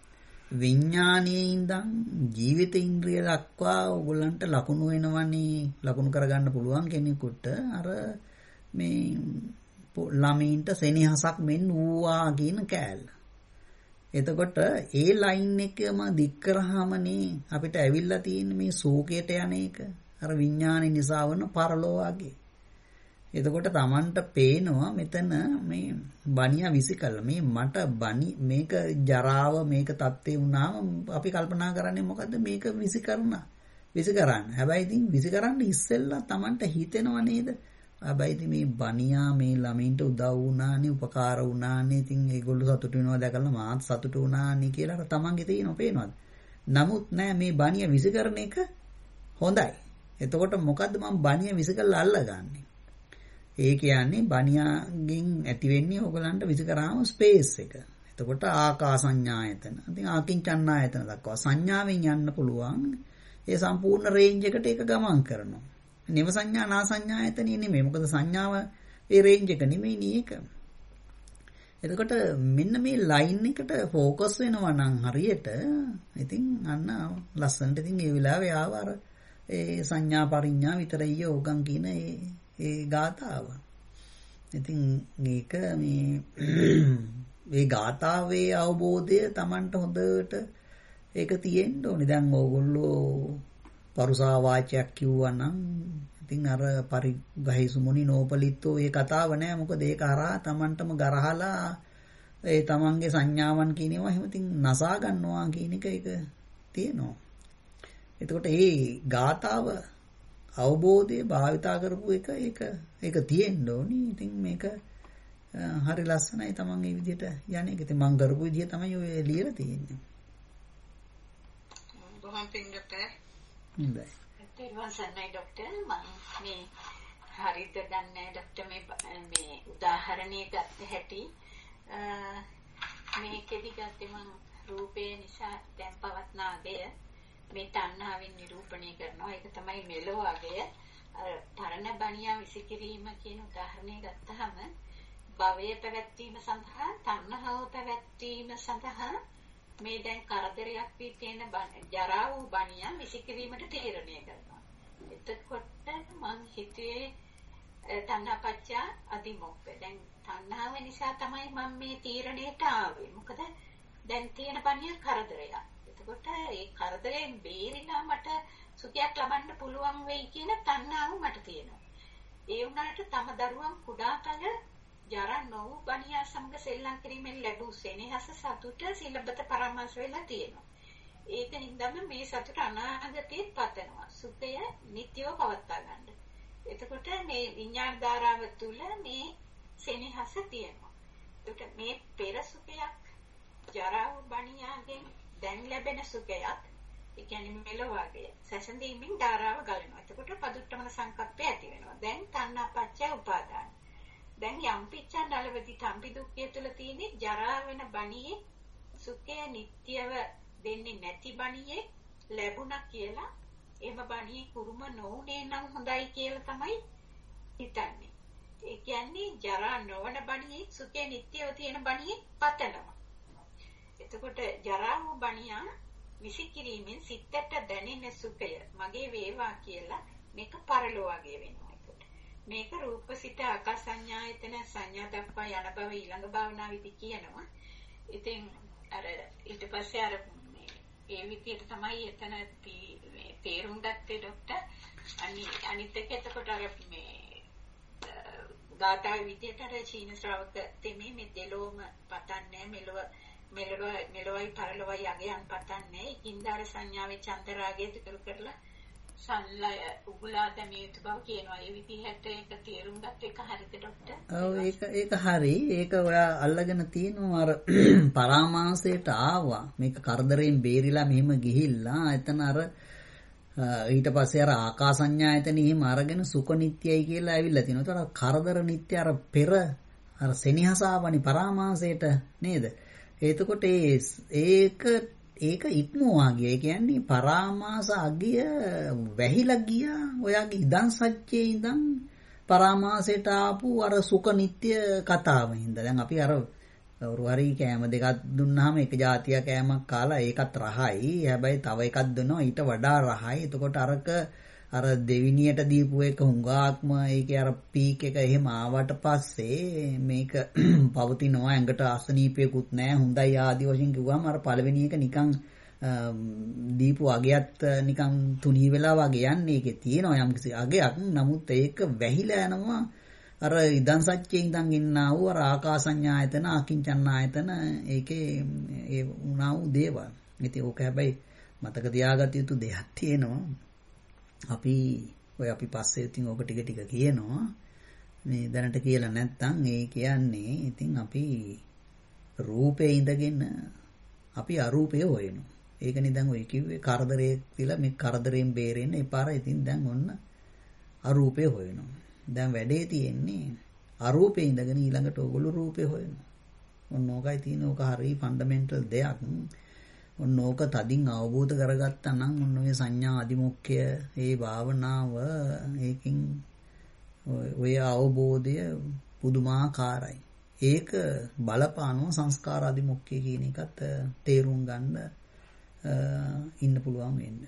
විඥානයේ ඉඳන් ජීවිත ඉන්ද්‍රිය දක්වා ඕගොල්ලන්ට ලකුණු වෙනවනේ. ලකුණු කරගන්න පුළුවන් කෙනෙකුට අර මේ ළමයින්ට සෙනෙහසක් මෙන් වූවා කියන කෑල්ල. එතකොට ඒ ලයින් එකම දික් කරාමනේ අපිට ඇවිල්ලා තියෙන මේ සෝකයට යන එක. අර විඥානේ නිසා වන පරලෝ වගේ. එතකොට Tamanට පේනවා මෙතන මේ බණියා විසිකලා මේ මට බණි මේක ජරාව මේක තත්ත්වේ වුණාම අපි කල්පනා කරන්නේ මොකද්ද මේක විසිකරන්න. හැබැයි ඉතින් විසිකරන්න ඉස්සෙල්ලා Tamanට හිතෙනව නේද? හැබැයි ඉතින් මේ බණියා මේ ළමින්ට උදව් වුණානේ උපකාර වුණානේ ඉතින් ඒගොල්ලෝ සතුටු වෙනවා දැකලා මාත් සතුටු වුණානේ කියලා Tamanගේ තියෙනව පේනවද? නමුත් නෑ මේ බණියා විසිකරන එක හොඳයි. එතකොට මොකද්ද මම බණියා විසිකලා අල්ලගන්නේ? ඒ කියන්නේ බණියාගෙන් ඇති වෙන්නේ ඕගලන්ට විසිකරාම ස්පේස් එක. එතකොට ආකාසඤ්ඤායතන. ඉතින් ආකින්චඤ්ඤායතන දක්වා සංඥාවෙන් යන්න පුළුවන්. ඒ සම්පූර්ණ රේන්ජ් එකට ඒක ගමන් කරනවා. නිව සංඥා නා සංඥායතනෙ නෙමෙයි. මොකද සංඥාව ඒ රේන්ජ් එක නෙමෙයි නේක. එතකොට මෙන්න මේ ලයින් එකට ફોකස් වෙනවා නම් හරියට ඉතින් අන්න ලස්සනට ඉතින් ඒ වෙලාවේ ආව අර ඒ සංඥා පරිඥා විතරයි ඕගන් කියන ඒ ගාතාව. ඉතින් මේක මේ ගාතාවේ අවබෝධය Tamanට හොඳට ඒක තියෙන්න ඕනේ. දැන් ඕගොල්ලෝ පරුසා වාචයක් කිව්වනම් ඉතින් අර පරිග්‍රහීසු මුනි නෝපලිත්තෝ ඒ කතාව නෑ. මොකද ඒක හරහා Tamanටම ගරහලා ඒ Tamanගේ සංඥාවන් කියනවා එහෙම ඉතින් නසා ගන්නවා කියන එක ඒක තියෙනවා. එතකොට මේ ගාතාව අවබෝධය භාවිතා කරපු එක ඒක තියෙන්න ඕනි. ඉතින් මේක හරි ලස්සනයි Taman මේ විදිහට යන්නේ. ඉතින් මම කරපු විදිහ තමයි ඔය ලියලා තියෙන්නේ. බොහොම පිං ડોක්ටර්. හොඳයි. තේරුවන් සන්නයි ડોක්ටර්. මම මේ හරිද දන්නේ ડોක්ටර් මේ උදාහරණයක් ගත්ත හැටි මේකෙදි ගත්තේ මම රූපේ නිසා දැන් පවත්න අගය මේ තණ්හාවෙන් නිරූපණය කරනවා. ඒක තමයි මෙලෝ අගය. අර පරණ බණියා විසිකිරීම කියන උදාහරණය ගත්තාම භවයේ පැවැත්වීම සඳහා තණ්හාව පැවැත්වීම සඳහා මේ දැන් කරදරයක් වී තියෙන ජරා වූ බණියා විසිකිරීමට තීරණය කරනවා. එතකොට මං හිතුවේ තණ්හාපච්ච අදිමොක්ඛ. දැන් තණ්හාව නිසා තමයි මම මේ තීරණයට ආවේ. මොකද දැන් තියෙන බණිය කරදරයක්. එතකොට ඒ කරදරයෙන් බේරිලා මට සුඛයක් ලබන්න පුළුවන් වෙයි කියන තණ්හාව මට තියෙනවා. ඒ වුණාට තම දරුවන් කුඩා කල ජරා නොවු බණියා සමග සෙල්ලම් කිරීමෙන් ලැබූ සෙනෙහස සතුට සිලබත පරාමාස වෙලා තියෙනවා. ඒක නින්දම මේ සතුට අනාගතේ පතනවා. සුඛය නිට්ටයව පවත්වා ගන්න. එතකොට මේ විඥාන ධාරාව තුල මේ සෙනෙහස තියෙනවා. එතකොට මේ පෙර සුඛයක් ජරා වූ බණියාගෙන් දැන් ලැබෙන සුඛයක්, ඒ කියන්නේ මෙලොවගේ සැසඳීමෙන් ධාරාව ගලනවා. එතකොට පදුට්ටමන සංකප්පය ඇති වෙනවා. දැන් තණ්හාපච්චය උපාදාන. දැන් යම් පිච්චන් නලවති තම්පි දුක්ඛය තුල තියෙන ජරා වෙන බණියේ සුඛය නිට්ටයව දෙන්නේ නැති බණියේ ලැබුණා කියලා එහෙම බණියේ කුරුම නොඋනේ නම් හොඳයි කියලා තමයි හිතන්නේ. ඒ කියන්නේ ජරා නොවන බණියේ සුඛය නිට්ටයව තියෙන බණියේ පතනවා. එතකොට ජරා වූ බණියා විසිකිරීමෙන් සිතට දැනෙන සුඛය මගේ වේවා කියලා මේක පරලෝවගේ වෙනවා. ඒකට මේක රූප සිත ආකාස සංඥායතන සංඥා දක්වා යන බව ඊළඟ භාවනාවේදී කියනවා. ඉතින් අර ඊට පස්සේ අර ඒ විදිහට තමයි එතන තේරුම් ගත්තේ ડોක්ටර්. අනිත් එක එතකොට අර මේ ගාථා විදිහට අර චීන ශ්‍රාවක තෙමේ මේ දෙලෝම පතන්නේ මෙලොවයි පරලොවයි යගයන් පතන්නේ. ඉන්දාර සංඥාවේ චන්දරාගය දුරු කරලා සල්ලය උගුලා දැමිය යුතු බව කියනවා. ඒ විදිහට ඒක තේරුම් ගත්ත එක හරිද ડોක්ටර්? ඔව් ඒක හරි. ඒක ඔයා අල්ලගෙන තියෙනවා අර පරාමාසයට ආවා. මේක කරදරයෙන් බේරිලා මෙහෙම ගිහිල්ලා එතන අර ඊට පස්සේ අර ආකාසඤ්ඤායතන එහෙම අරගෙන සුඛ නිට්ටයයි කියලා ඇවිල්ලා තිනවා. ඒතර කරදර නිට්ටය අර පෙර අර සෙනෙහසාවනි පරාමාසයට නේද? එතකොට ඒක ඉක්මවා ගියා. ඒ කියන්නේ පරාමාස අගිය වැහිලා ගියා. ඔයාගේ ඉදන් සත්‍යයේ ඉඳන් පරාමාසයට ආපු අර සුඛ නිට්ටය කතාවෙන් හින්දා. දැන් අපි අර හරි කෑම දෙකක් දුන්නාම එක જાතිය කෑමක් කාලා ඒකත් රහයි. හැබැයි තව එකක් දුන්නා ඊට වඩා රහයි. එතකොට අර දෙවිනියට දීපු එක හුඟාක්ම ඒකේ අර පීක් එක එහෙම ආවට පස්සේ මේක පවතිනවා. ඇඟට අසනීපයකුත් නැහැ. හොඳයි ආදි වශයෙන් කිව්වම අර පළවෙනි එක නිකන් දීපු අගයත් නිකන් තුනී වෙලා වගේ යන්නේ. ඒකේ තියෙනවා යම්කිසි අගයක්. නමුත් ඒක වැහිලා යනවා. අර ඉදන් සත්‍යයෙන් ඉඳන් ඉන්නා වූ අර ආකාසඤ්ඤායතන අකින්චඤ්ඤායතන ඒකේ ඒ උනා වූ දේවල්. ඉතින් ඕක හැබැයි මතක තියාගත යුතු දෙයක් තියෙනවා. අපි පස්සේ ඉතින් ඕක ටික ටික කියනවා. මේ දැනට කියලා නැත්තම් ඒ කියන්නේ ඉතින් අපි රූපේ ඉඳගෙන අපි අරූපය හොයනවා. ඒකනේ දැන් ඔය කිව්වේ කරදරේ කියලා මේ කරදරයෙන් බේරෙන්න එපාර. ඉතින් දැන් ඔන්න අරූපය හොයනවා. දැන් වැඩේ තියෙන්නේ අරූපේ ඉඳගෙන ඊළඟට ඕගොල්ලෝ රූපේ හොයනවා. ඔන්න ඕකයි තියෙන ඕක හරිය ෆන්ඩමෙන්ටල් දෙයක්. ඔන්න ඕක තදින් අවබෝධ කරගත්තා නම් ඔන්න ඔය සංඥා අදිමොක්ඛය ඒ භාවනාව ඒකින් ඔය අවබෝධය පුදුමාකාරයි. ඒක බලපානවා සංස්කාර අදිමොක්ඛය කියන එකත් තේරුම් ගන්න ඉන්න පුළුවන් වෙන්න.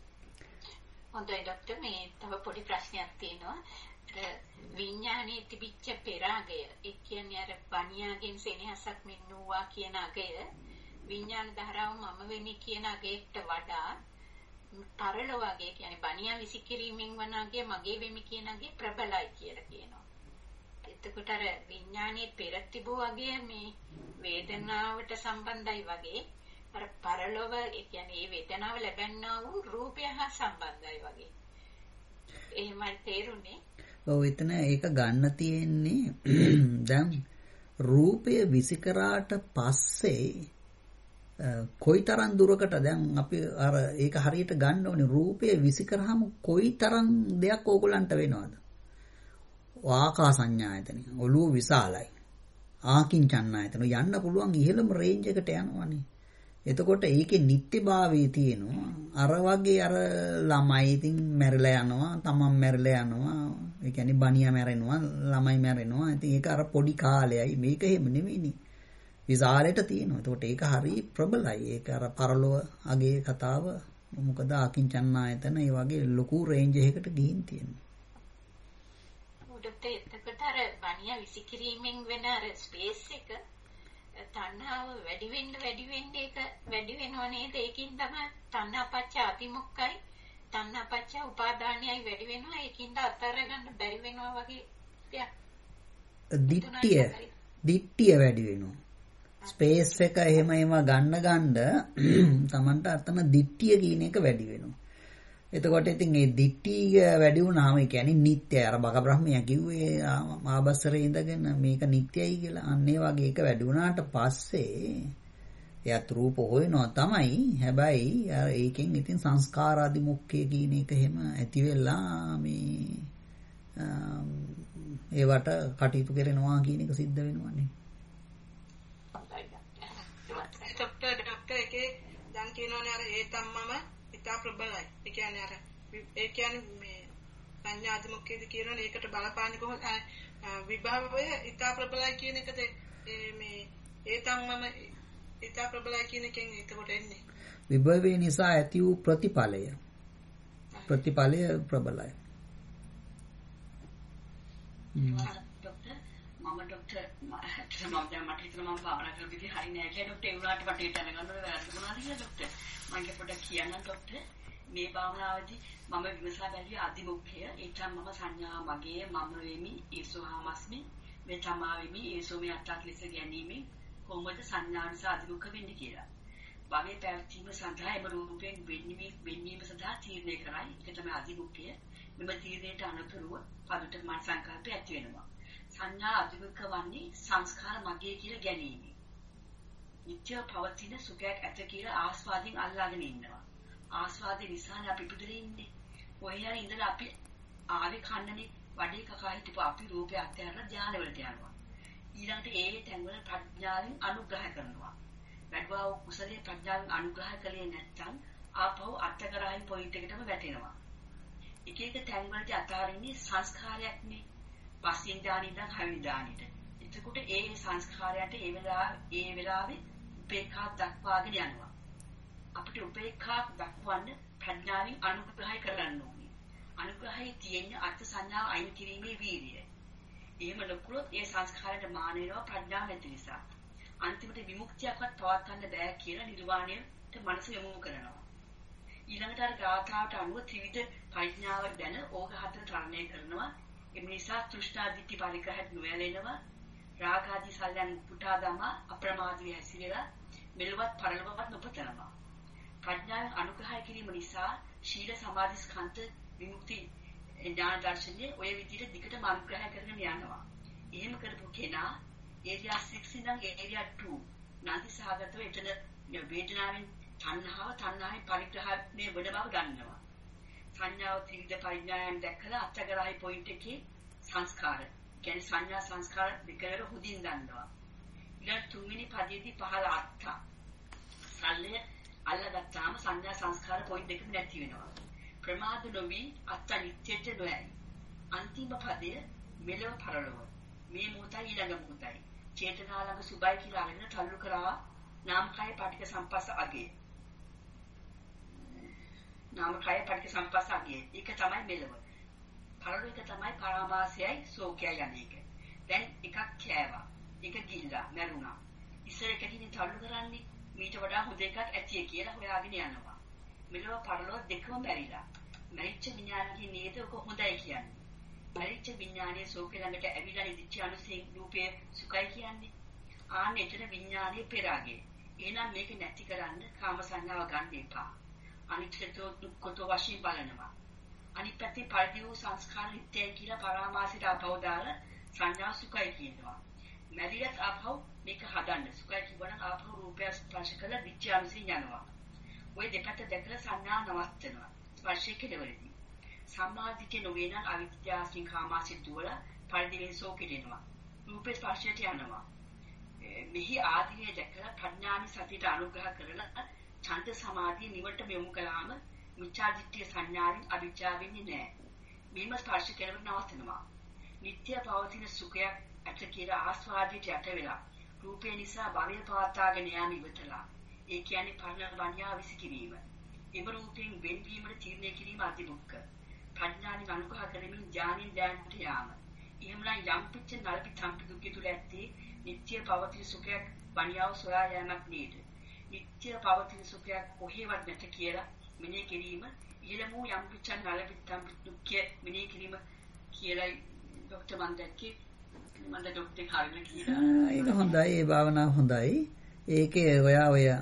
හොඳයි ડોක්ටර්, මේ තව පොඩි ප්‍රශ්නයක් තියෙනවා. විඥානයේ තිබිච්ච පෙරාගය, ඒ කියන්නේ අර බණියාගෙන් සෙනෙහසක් මෙන්නවා කියන අගය විඥාන ධාරාව මම වෙමි කියන අගයට වඩා පරලෝවගේ කියන්නේ බණියා විසිකිරීමෙන් වන අගය මගේ වෙමි කියන අගය ප්‍රබලයි කියලා කියනවා. එතකොට අර විඥානයේ පෙර තිබූ අගය මේ වේදනාවට සම්බන්ධයි වගේ අර පරලෝව ඒ කියන්නේ මේ වේදනාව ලැබෙනා වූ රූපය හා සම්බන්ධයි වගේ. එහෙමයි තේරුනේ. ඔව් එතන ඒක ගන්න තියෙන්නේ දැන් රූපය විසිකරාට පස්සේ කොයිතරම් දුරකට දැන් අපි අර ඒක හරියට ගන්න ඕනේ. රූපය විසිකරාම කොයිතරම් දෙයක් ඕගොල්ලන්ට වෙනවද? ආකාසඤ්ඤායතනෙ ඔළුව විශාලයි. ආකින්චඤ්ඤායතන යන්න පුළුවන් ඉහළම රේන්ජ් එකට යනවනේ. එතකොට ඒකේ නිත්‍යභාවයේ තියෙනවා. අර වගේ අර ළමයි ඉතින් මැරිලා යනවා, තමන් මැරිලා යනවා. ඒ කියන්නේ බණියා මැරෙනවා, ළමයි මැරෙනවා. ඉතින් ඒක අර පොඩි කාලයයි. මේක එහෙම නෙමෙයිනේ. විශාලයට තියෙනවා. එතකොට ඒක හරි ප්‍රබලයි. ඒක අර පරලොව අගේ කතාව. මොකද ආකින්චඤ්ඤායතන ඒ වගේ ලොකු රේන්ජ් එකකට ගිහින් තියෙනවා. ડોක්ටර් එතකොට අර බණිය විසිකිරීමෙන් වෙන අර ස්පේස් එක තණ්හාව වැඩි වෙන්න ඒක වැඩි වෙනව නේද? ඒකින් තමයි තණ්හාපච්ච අතිමුක්ඛයි තණ්හාපච්ච උපාදානයයි වැඩි වෙනවා. ඒකින්ද අතර ගන්න බැරි වෙනවා වගේ දෙයක්. දිට්ඨිය වැඩි වෙනවා. ස්පේස් එක එහෙම ගන්න තමන්ට අතන දිට්ඨිය කියන එක වැඩි වෙනවා. එතකොට ඉතින් මේ දිට්ඨිය වැඩි වුණාම ඒ කියන්නේ නිට්ටයයි. අර බක බ්‍රහ්මයා කිව්වේ ආබස්සරේ ඉඳගෙන මේක නිට්ටයයි කියලා. අන්න ඒ වගේ එක වැඩි වුණාට පස්සේ එයාත් රූප හොයනවා තමයි. හැබැයි අර ඒකෙන් ඉතින් සංස්කාරාදි මුක්ඛය කියන එක එහෙම ඇති වෙලා මේ ඒවට කටයුතු කරනවා කියන එක සිද්ධ වෙනවානේ. ડોක්ටර් එකේ දැන් කියනවානේ අර ඒ තම්මම ඉතා ප්‍රබලයි. ඒ කියන්නේ මේ සංඥාදිමුක්ඛයේද කියනවනේ ඒකට බලපාන්නේ කොහොමද? විභවය ඉතා ප්‍රබලයි කියන එකද මේ ඒ තම්මම ඉතා ප්‍රබලයි කියන එකෙන් එතකොට එන්නේ. විභවය නිසා ඇති වූ ප්‍රතිඵලය ප්‍රබලයි. ડોක්ටර් මම දැන් මට හිතෙනවා මම භාවනා කරන විදිහ හරි නෑ කියලා ડોක්ටර් ඒ වුණාට මට ඒක දැනගන්න ඕනේ වැරද්ද මොනවද කියලා ડોක්ටර් මම පොඩ්ඩක් කියන්නම් ડોක්ටර් මේ භාවනාවේදී මම විමසා බැලුවේ අදිමුක්ඛය ඒකම මම සංඥා මගේ මම වෙමි ඊසෝහාමස්මි මේ තමා වෙමි ඊසෝමේ අත්තාක් ලෙස ගැනීමෙන් කොහොමද සංඥා නිසා අදිමුක්ඛ වෙන්නේ කියලා භවයේ පැවතීම සඳහා එම රූපයෙන් වෙන්වීම සඳහා තීරණය කරයි ඒක තමයි අදිමුක්ඛය මෙම තීරණයට අනුකූලව පදුට මන සංකල්පය ඇති වෙනවා සංඥා අදිමුක්ඛ වන්නේ සංස්කාර මගේ කියලා ගැනීම. නිත්‍ය පවතින සුඛයක් ඇත කියලා ආස්වාදයෙන් අල්ලාගෙන ඉන්නවා. ආස්වාදේ නිසානේ අපි පිටුදේ ඉන්නේ. කොහේ හරි ඉඳලා අපි ආවේ කන්නනේ වඩේ කකා හිටපු අපි රූපය අත්හැරලා ධානවලට යනවා. ඊළඟට ඒ තැන්වල ප්‍රඥාවෙන් අනුග්‍රහ කරනවා. වැඩවා වූ කුසලයේ ප්‍රඥාවෙන් අනුග්‍රහ කළේ නැත්නම් ආපහු අත්කරායි පොයින්ට් එකටම වැටෙනවා. එක එක තැන්වලදී අතාරින්නේ සංස්කාරයක්නේ. පස්යෙන් දානින් ඉඳන් හයවෙනි දානෙට. එතකොට ඒ සංස්කාරයන්ට ඒ වෙලාවේ උපේක්ඛා දක්වාගෙන යනවා. අපිට උපේක්ඛා දක්වන්න ප්‍රඥාවෙන් අනුග්‍රහය කරන්න ඕනේ. අනුග්‍රහයේ තියෙන අර්ථ සංඥාව අයින් කිරීමේ වීර්යය. එහෙම නොකළොත් ඒ සංස්කාරයට මාන වෙනවා ප්‍රඥාව නැති නිසා. අන්තිමට විමුක්තියක්වත් පවත්වන්න බෑ කියලා නිර්වාණයට මනස යොමු කරනවා. ඊළඟට අර ගාථාවට අනුව ත්‍රිවිධ ප්‍රඥාව දැන ඕක හතර තරණය කරනවා. ඒ නිසා තෘෂ්ණා දිට්ඨි පරිග්‍රහයට නොයැලෙනවා රාග ආදී සල්යන් පුටා දමා අප්‍රමාදී හැසිරෙලා මෙලවත් පරලොවත් නොපතනවා ප්‍රඥාවෙන් අනුග්‍රහය කිරීම නිසා ශීල සමාධි ස්කන්ධ විමුක්ති ඥාන දර්ශනයේ ඔය විදිහට දිගටම අනුග්‍රහය කරගෙන යනවා එහෙම කරපු කෙනා ඒරියා 6 ඉඳන් ඒරියා 2 නැති සහගතව එතන වේදනාවෙන් තණ්හාවෙන් පරිග්‍රහණය වෙන බව ගන්නවා සංඥාව ත්‍රිවිධ පරිඥායන් දැක්කලා අත්‍යග්‍රහයි පොයින්ට් එකේ සංස්කාර කියන්නේ සංඥා සංස්කාර දෙකවල හුදින් ගන්නවා ඊළඟ තුන්වෙනි පදයේදී පහළ අර්ථ සල්ලය අල්ලගත්තාම සංඥා සංස්කාර පොයින්ට් එකම නැති වෙනවා ප්‍රමාද නොවි අත්‍ය නිත්‍යයට නොයයි අන්තිම පදය මෙලව පරලොව මේ මොහොතයි ඊළඟ මොහොතයි චේතනා ළඟ සුභයි කියලා අරගෙන තල්ලු කරා නාමකය පාටික සම්පස්ස අගේ නාමකය පටිච්ච සම්පස්සාගේ ඒක තමයි මෙලව. පරලෝ එක තමයි පරාමාසයයි ශෝකයයි යන්නේක. දැන් එකක් කෑවා. එක ගිල්ලා මැරුණා. ඉස්සර එකකින් තල්ලු කරන්නේ මීට වඩා හොඳ එකක් ඇතිය කියලා හොයාගෙන යනවා. මෙලව පරලෝ දෙකම බැරිලා. මරිච්ච විඥානයේ නේද ඔක හොඳයි කියන්නේ. මරිච්ච විඥානයේ ශෝක ළඟට ඇවිල්ලා නිදිච්ච අනුසේ රූපයේ සුඛයි කියන්නේ. ආන්න එතන විඥානයේ පෙරාගේ. එහෙනම් මේක නැති කරන්න කාම සංඥාව ගන්න එපා. අනිත්‍යතෝ දුක්ඛතෝ වශයෙන් බලනවා. අනිත් පැත්තේ පරිදි වූ සංස්කාර නිත්‍යයි කියලා පරාමාසිත අපව දාලා සංඥා සුඛයි කියනවා. මැරිලත් අපව මේක හදන්න සුඛයි කියවනම් අපව රූපය ස්පර්ශ කළ විඥානසින් යනවා. ওই දෙකට දැකලා සංඥා නවත්තනවා. ස්පර්ශය කෙරෙවලදී. සම්මාදිතේ නොවේ නම් අවිද්‍යාසින් කාමාසිත දුවල පරිදි සෝකෙදෙනවා. රූපේ ස්පර්ශයට යනවා. මෙහි ආදීනේ දැකලා ප්‍රඥානි සතියට අනුග්‍රහ කරලා ඡන්ද සමාධිය නිවට මෙමු කළාම මිච්ඡා දිට්ඨිය සංඥාවෙන් අවිචා වෙන්නේ නැහැ. මේම ස්පර්ශ කෙරෙන්න නවත්තනවා. නිත්‍ය පවතින සුඛයක් ඇත කියලා ආස්වාදයට යට වෙලා රූපේ නිසා භවය පවත්වාගෙන යාම ඉවතලා. ඒ කියන්නේ පරණ වන්‍යා විසිකිරීම. එම රූපයෙන් වෙන්වීමට තීරණය කිරීම අතිමුක්ඛ. ප්‍රඥානින් අනුග්‍රහ කරමින් ඥානින් දැනට යාම. එහෙමනම් යම් පිච්ච නල්පි තම්පි දුක්ඛ තුල ඇත්තේ නිත්‍ය පවතින සුඛයක් වණියාව සොයා යෑමක් නේද? නිත්‍ය පවතින සුඛයක් කොහේවත් නැත කියලා මෙනෙහි කිරීම ඉහළම යම් පිච්ච නල්පි තම්පි දුක්ඛ මෙනෙහි කිරීම කියලා ડોක්ටර් මන් දැක්කේ මම ડોක්ටර් හරියට කියලා. ඒක හොඳයි. ඒ භාවනාව හොඳයි. ඒකේ ඔයා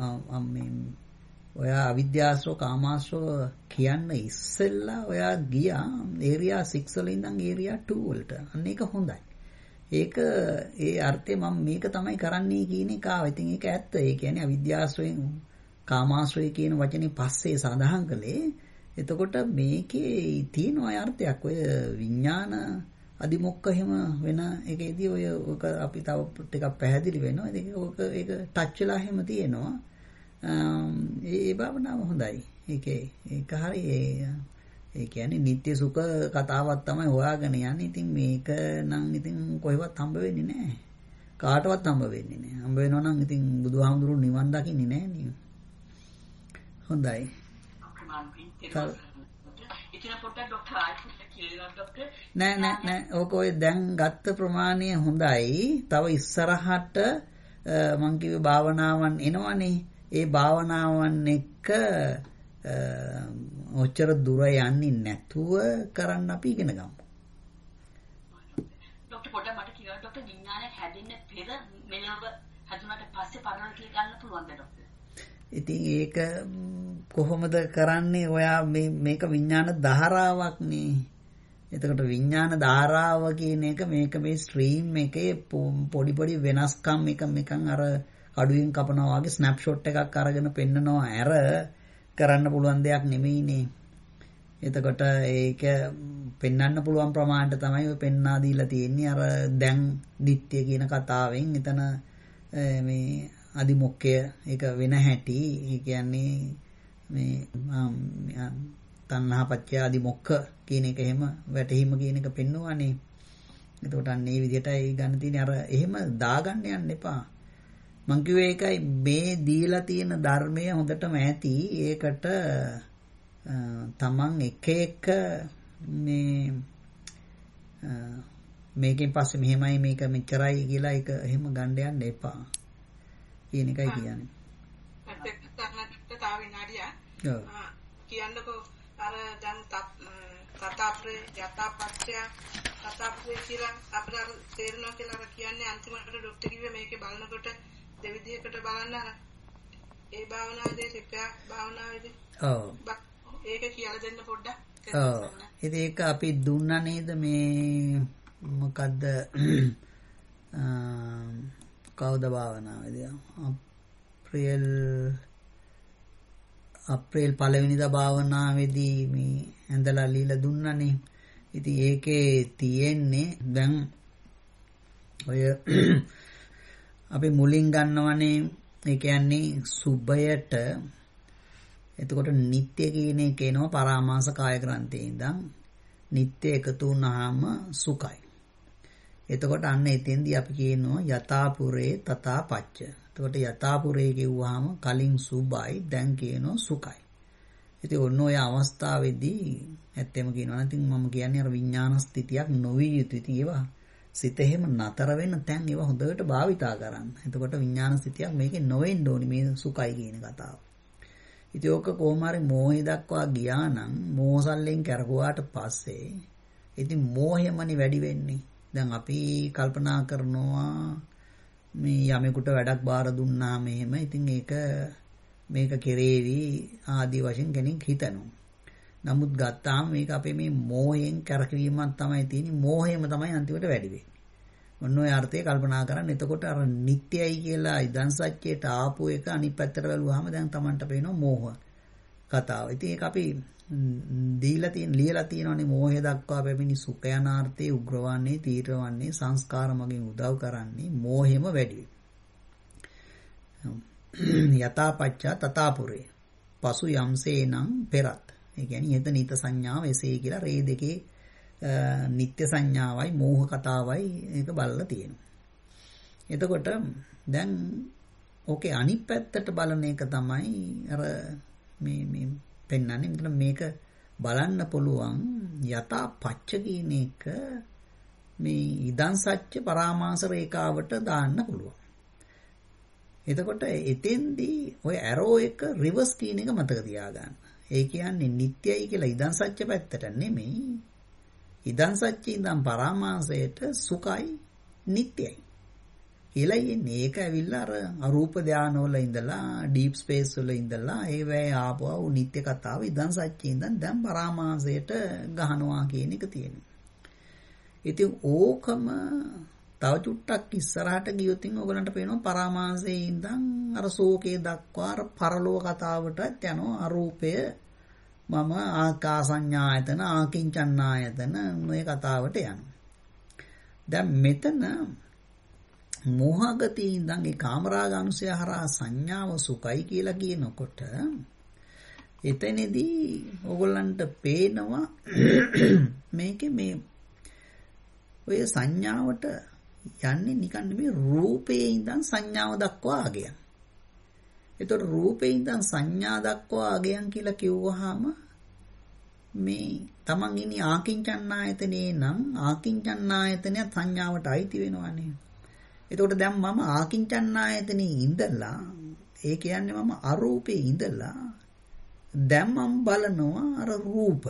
අවිද්‍යාශ්‍රව කාමාශ්‍රව කියන්න ඉස්සෙල්ලා ඔයා ගියා ඒරියා 6 වල ඉඳන් ඒරියා 2 වලට. අන්න ඒක හොඳයි. ඒක ඒ අර්ථය මම මේක තමයි කරන්නේ කියන එක ආවා. ඉතින් ඒක ඇත්ත. ඒ කියන්නේ අවිද්‍යාශ්‍රයෙන් කාමාශ්‍රය කියන වචනේ පස්සේ සඳහන් කළේ. එතකොට මේකේ තියෙන අර්ථයක් ඔය විඥාන අදිමොක්ක එහෙම වෙන එකේදී ඔය අපි තව ටිකක් පැහැදිලි වෙනවා. ඒක ටච් වෙලා එහෙම තියෙනවා. ඒ භාවනාව හොඳයි. ඒක හරි. ඒ කියන්නේ නිත්‍ය සුඛ කතාවක් තමයි හොයාගෙන යන්නේ. ඉතින් මේක නම් ඉතින් කොහෙවත් හම්බ වෙන්නේ නැහැ. කාටවත් හම්බ වෙන්නේ නැහැ. හම්බ වෙනවා නම් ඉතින් බුදුහාමුදුරුවෝ නිවන් දකින්නේ නැහැ නේ. හොඳයි. නෑ. ඕක ඔය දැන් ගත්ත ප්‍රමාණය හොඳයි. තව ඉස්සරහට මං කිව්වේ භාවනාවන් එනවනේ. ඒ භාවනාවන් එක්ක ඔච්චර දුර යන්නේ නැතුව කරන්න අපි ඉගෙන ගමු. ડોක්ටර් පොඩ්ඩක් මට කියන්න ડોක්ටර් විඥානය හැදෙන්න පෙර මෙලව හදුනට පස්සේ පරණ කියලා ගන්න පුළුවන්ද ડોක්ටර්? ඉතින් ඒක කොහොමද කරන්නේ? ඔයා මේක විඥාන ධාරාවක් නේ. එතකොට විඥාන ධාරාව කියන එක මේක මේ ස්ට්‍රීම් එකේ පොඩි වෙනස්කම් එකන් අර කඩුවෙන් කපනවා වගේ ස්නැප්ෂොට් එකක් අරගෙන පෙන්නනවා. අර කරන්න පුළුවන් දෙයක් නෙමෙයිනේ. එතකොට ඒක පෙන්වන්න පුළුවන් ප්‍රමාණයට තමයි ඔය පෙන්වා දීලා තියෙන්නේ. අර දැන් නිත්‍ය කියන කතාවෙන් එතන මේ අදිමොක්කය ඒක වෙන හැටි. ඒ කියන්නේ මේ තණ්හා පත්‍ය අදිමොක්ක කියන එක එහෙම වැටීම කියන එක පෙන්වුවානේ. එතකොට අන්න ඒ විදිහටයි ගන්න තියෙන්නේ. අර එහෙම දාගන්න යන්න එපා. මං කිව්වේ ඒකයි මේ දීලා තියෙන ධර්මය හොඳටම ඇති. ඒකට තමන් එක මේකෙන් පස්සේ මෙහෙමයි මේක මෙච්චරයි කියලා ඒක එහෙම ගන්න යන්න එපා කියන එකයි කියන්නේ. කියන්නකෝ අර දැන් තථාප්‍රේ යථාපත්‍ය තථාප්‍රේ කියලා අපිට තේරෙනවා කියලා අර කියන්නේ අන්තිමට ડોක්ටර් කිව්වේ මේකේ බලනකොට දෙවිදියකට බලන්න අර ඒ භාවනාවේ සික්ඛා භාවනාවේදී ඒක කියලා දෙන්න පොඩ්ඩක්. ඉතින් ඒක අපි දුන්නා නේද මේ මොකද්ද කවුද භාවනාවේදී අප්‍රේල් 1 වෙනිදා භාවනාවේදී මේ ඇඳලා ලීලා දුන්නානේ. ඉතින් ඒකේ තියෙන්නේ දැන් ඔය අපි මුලින් ගන්නවනේ ඒ කියන්නේ සුභයට. එතකොට නිත්‍ය කියන එක එනවා පරාමාස කාය ග්‍රන්ථයේ ඉඳන්. නිත්‍ය එකතු වුණාම සුඛයි. එතකොට අන්න එතෙන්දී අපි කියනවා යථාපුරේ තථාපච්ච. එතකොට යථාපුරේ කිව්වහම කලින් සුභයි දැන් කියනවා සුඛයි. ඉතින් ඔන්න ඔය අවස්ථාවේදී ඇත්තම කියනවා නම් මම කියන්නේ අර විඥාන ස්ථිතියක් නොවිය යුතුයි. ඉතින් ඒවා සිත එහෙම නතර වෙන තැන් ඒවා හොඳට භාවිතා කරන්න. එතකොට විඥාන ස්ථිතියක් මේකේ නොවෙන්න ඕනි මේ සුඛයි කියන කතාව. ඉතින් ඕක කොහොම හරි මෝහය දක්වා ගියා නම් මෝසල්ලෙන් කරගුවාට පස්සේ ඉතින් මෝහයමනි වැඩි වෙන්නේ. දැන් අපි කල්පනා කරනවා මේ යමෙකුට වැඩක් බාර දුන්නාම එහෙම ඉතින් මේක කෙරේවි ආදි වශයෙන් කෙනෙක් හිතනවා. නමුත් ගත්තාම මේක අපේ මේ මෝහයෙන් කරකවීමක් තමයි තියෙන්නේ. මෝහයම තමයි අන්තිමට වැඩි වෙන්නේ. ඔන්න ඔය අර්ථය කල්පනා කරන්න. එතකොට අර නිට්ටයයි කියලා ඉදන් සත්‍යයට ආපු එක අනිත් පැත්තට වැළුවාම දැන් Tamanට පේනවා මෝහ කතාව. ඉතින් ඒක අපි ලියලා තියෙනවානේ මෝහය දක්වා පැමිණි සුඛ යනාර්ථයේ උග්‍රවන්නේ තීරවන්නේ සංස්කාර මගින් උදව් කරන්නේ මෝහෙම වැඩි වෙනවා. යථාපච්චා තථාපුරේ පසු යම්සේනම් පෙරත්. ඒ කියන්නේ යත නිත සංඥාව එසේ කියලා රේ දෙකේ නිත්‍ය සංඥාවයි මෝහ කතාවයි ඒක බලලා තියෙනවා. එතකොට දැන් ඕකේ අනිත් පැත්තට බලන එක තමයි අර මේ පෙන්වන්නේ. මෙතන මේක බලන්න පුළුවන් යථාපච්ච කියන එක මේ ඉදන් සත්‍ය පරාමාස රේඛාවට දාන්න පුළුවන්. එතකොට එතෙන්දී ඔය ඇරෝ එක රිවර්ස් කියන එක මතක තියාගන්න. ඒ කියන්නේ නිට්ටයයි කියලා ඉදන් සත්‍ය පැත්තට නෙමෙයි. ඉදන් සත්‍ය ඉඳන් පරාමාසයට සුඛයි නිට්ටයයි. කියලා යන්නේ ඒක ඇවිල්ලා අර අරූප ධානවල ඉඳලා ඩීප් ස්පේස් වල ඉඳලා ඒ වේ ආපුවා නිට්ටය කතාව ඉදන් සත්‍ය ඉඳන් දැන් පරාමාසයට ගහනවා කියන එක තියෙනවා. ඉතින් ඕකම තව චුට්ටක් ඉස්සරහට ගියොත් ඔයගලන්ට පේනවා පරාමාසයේ ඉඳන් අර ශෝකේ දක්වා අර පරලෝක කතාවටත් යනවා අරූපය මම ආකාසඤ්ඤායතන ආකින්චන්නායතන මේ කතාවට යනවා. දැන් මෙතන මෝහගතී ඉඳන් ඒ කාමරාග අනුසය හරහා සංඥාව සුඛයි කියලා කියනකොට එතනදී ඕගොල්ලන්ට පේනවා මේකේ මේ ඔය සංඥාවට යන්නේ නිකන් නෙමෙයි රූපේ ඉඳන් සංඥාව දක්වා ආගයන්. එතකොට රූපේ ඉඳන් සංඥා දක්වා ආගයන් කියලා කිව්වහම මේ තමන් ඉන්නේ ආකින්චන්නායතනේ නම් ආකින්චන්නායතනය සංඥාවට අයිති වෙනවනේ. එතකොට දැන් මම ආකින්චන්නායතනේ ඉඳලා ඒ කියන්නේ මම අරූපේ ඉඳලා දැන් මම බලනවා අර රූප.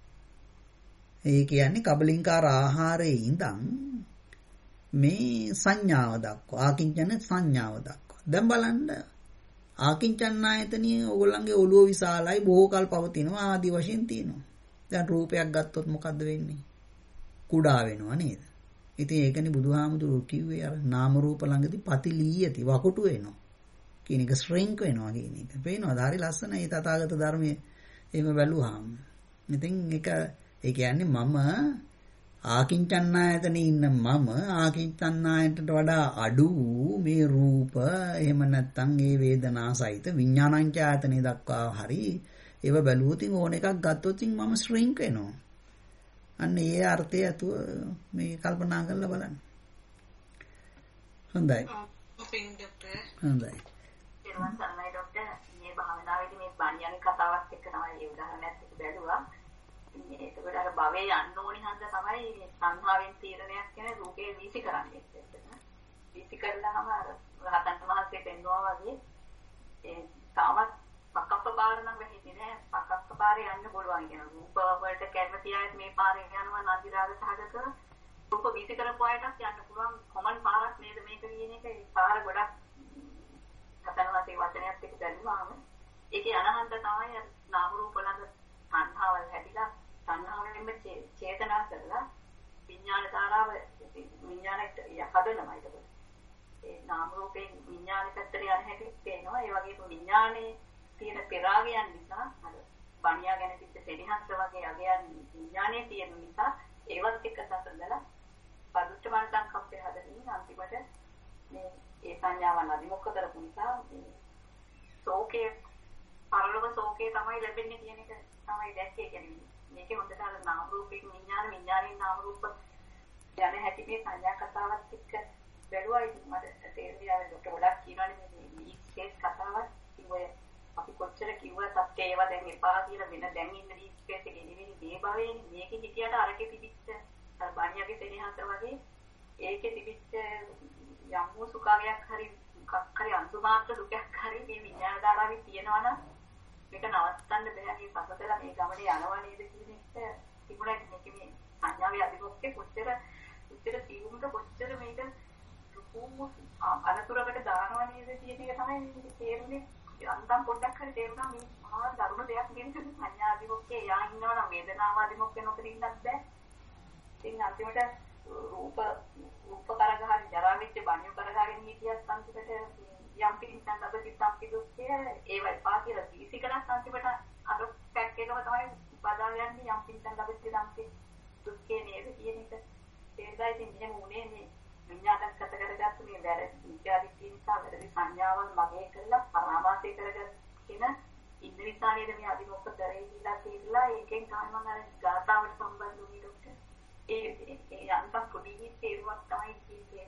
ඒ කියන්නේ කබලින්කාර ආහාරයේ ඉඳන් මේ සංඥාව දක්වා ආකින්චන සංඥාව දක්වා. දැන් බලන්න ආකින්චන්නායතනිය ඕගොල්ලන්ගේ ඔළුව විශාලයි බොහෝ කල් පවතිනවා ආදි වශයෙන් තියෙනවා. දැන් රූපයක් ගත්තොත් මොකද්ද වෙන්නේ? කුඩා වෙනවා නේද? ඉතින් ඒකනේ බුදුහාමුදුරුවෝ කිව්වේ අර නාම රූප ළඟදී පතිලීයති වකුටු වෙනවා. කියන එක ශ්‍රින්ක් වෙනවා කියන එක. පේනවද? හරි ලස්සනයි මේ තථාගත ධර්මයේ එහෙම බැලුවාම. ඉතින් ඒ කියන්නේ මම ආකින්චන්නායතනේ ඉන්න මම ආකින්චන්නායතට වඩා අඩු මේ රූප එහෙම නැත්නම් ඒ වේදනා සහිත විඥානංචායතනේ දක්වා හරි ඒව බැලුවොත් ඕන එකක් ගත්තොත් මම ශ්‍රින්ක් වෙනවා. අන්න ඒ අර්ථය ඇතුව මේ කල්පනා කරලා බලන්න. හොඳයි. හොඳයි. ඊළඟ සරණයි ડોක්ටර් මේ භාවනාවේදී මේ බණ්‍යන කතාවත් එක්ක තමයි ඒ උදාහරණයක් එක බැලුවා. ඒකට අර භවයේ යන්න ඕනි හන්ද තමයි සංහාවෙන් තීරණයක් කියන රූපේ වීසි කරන්නේ. වීසි කළාම අර රහතන් වහන්සේ පෙන්වනවා වගේ ඒ තාමත් පක්කප්ප පාර නම් වෙන්නේ නැහැ. පක්කප්ප පාරේ යන්න පුළුවන් කියන රූප වලට කැමති අය මේ පාරේ යනවා නන්දිරාග සහගත රූප වීසි කරපු අයටත් යන්න පුළුවන් කොමන් පාරක් නේද මේක කියන එක. ඒ පාර ගොඩක් රහතන් වහන්සේ වචනයත් එක්ක බැලුවාම ඒකේ අනහන්ත තමයි නාම රූප ළඟ සංහාවල් හැදිලා සංහාවෙන්ම චේතනා කරලා විඥාන ධාරාව විඥානයට යහදනමයි ඒක. ඒ නාම රූපේ විඥාන පැත්තට යන හැටි පේනවා. ඒ වගේම විඥානයේ තියෙන පෙරාගයන් නිසා අර බණියා ගැන තිබ්බ සෙනෙහස වගේ අගයන් විඥානයේ තියෙන නිසා ඒවත් එක්ක සසඳලා පදුට්ට මනසන් කප්පේ හදමින් අන්තිමට මේ ඒ සංඥාවන් අදිමොක්ක කරපු නිසා ශෝකයේ පරලෝක ශෝකයේ තමයි ලැබෙන්නේ කියන එක තමයි දැක්කේ කියන්නේ. මේකේ හොඳට අර නාම රූපේ විඥානයේ නාම රූප යන හැටි මේ සංඥා කතාවත් එක්ක බැලුවා. මට තේරුණා ඩොක්ටර් ගොඩක් කියනවානේ මේ කේස් කතාවත් ඉතින් අපි කොච්චර කිව්වත් අපේ ඒවා දැන් එපා කියලා වෙන දැන් ඉන්න ඩීප් ස්පේස් එකේ නෙවෙයි මේ භවයේ මේකේ හිටියට අරකේ තිබිච්ච අර බණියාගේ සෙනෙහස වගේ ඒකේ තිබිච්ච යම්මෝ සුඛාගයක් හරි මොකක් හරි අන්තුමාත්‍ර දුකක් හරි මේ විඥාන ධාරාවේ තියෙනවා නම් මේක නවත්තන්න බෑ. මේ පසතලා මේ ගමනේ යනවා නේද කියන එක තිබුණා. මේක මේ සංඥාවේ අදිමොක්කේ කොච්චර තීව්‍රද කොච්චර මේක ලොකු අනතුරකට දානවා නේද කියන එක තමයි තේරුනේ. අන්තම් පොඩ්ඩක් හරි තේරුණා මේ මහා දරුණු දෙයක් කියන සංඥා අදිමොක්කේ යා ඉන්නවා නම් වේදනාව අදිමොක්කේ නොකර ඉන්නත් බෑ. ඉතින් අන්තිමට රූප කරගහන ජරා වෙච්ච බණ්‍යු කරගහගෙන හිටියත් අන්තිමට යම් පිටින් ලැබෙති සම්පිදුක්කය ඒව එපා කියලා දීසිකලක් අන්තිමට අර පැක් එකම තමයි බදාගෙන යන්නේ යම් පිටින් ලැබෙති සම්පිදුක්කේ නේද කියන එක. ඒකයි ඉතින් මෙහෙම උනේ මේ විඤ්ඤාණයක් කත කරගත්ත මේ වැරදි විචාරිතී නිසා වැරදි සංඥාවන් මගේ කරලා පරාමාසය කරගෙන ඉන්න නිසා නේද මේ අදිමොක්ක කරේ කියලා කියලා ඒකෙන් තමයි මම අර ගාතාවට සම්බන්ධ වුණේ ડોක්ටර්. ඒ යන්තම් පොඩි තේරුමක් තමයි කියන්නේ.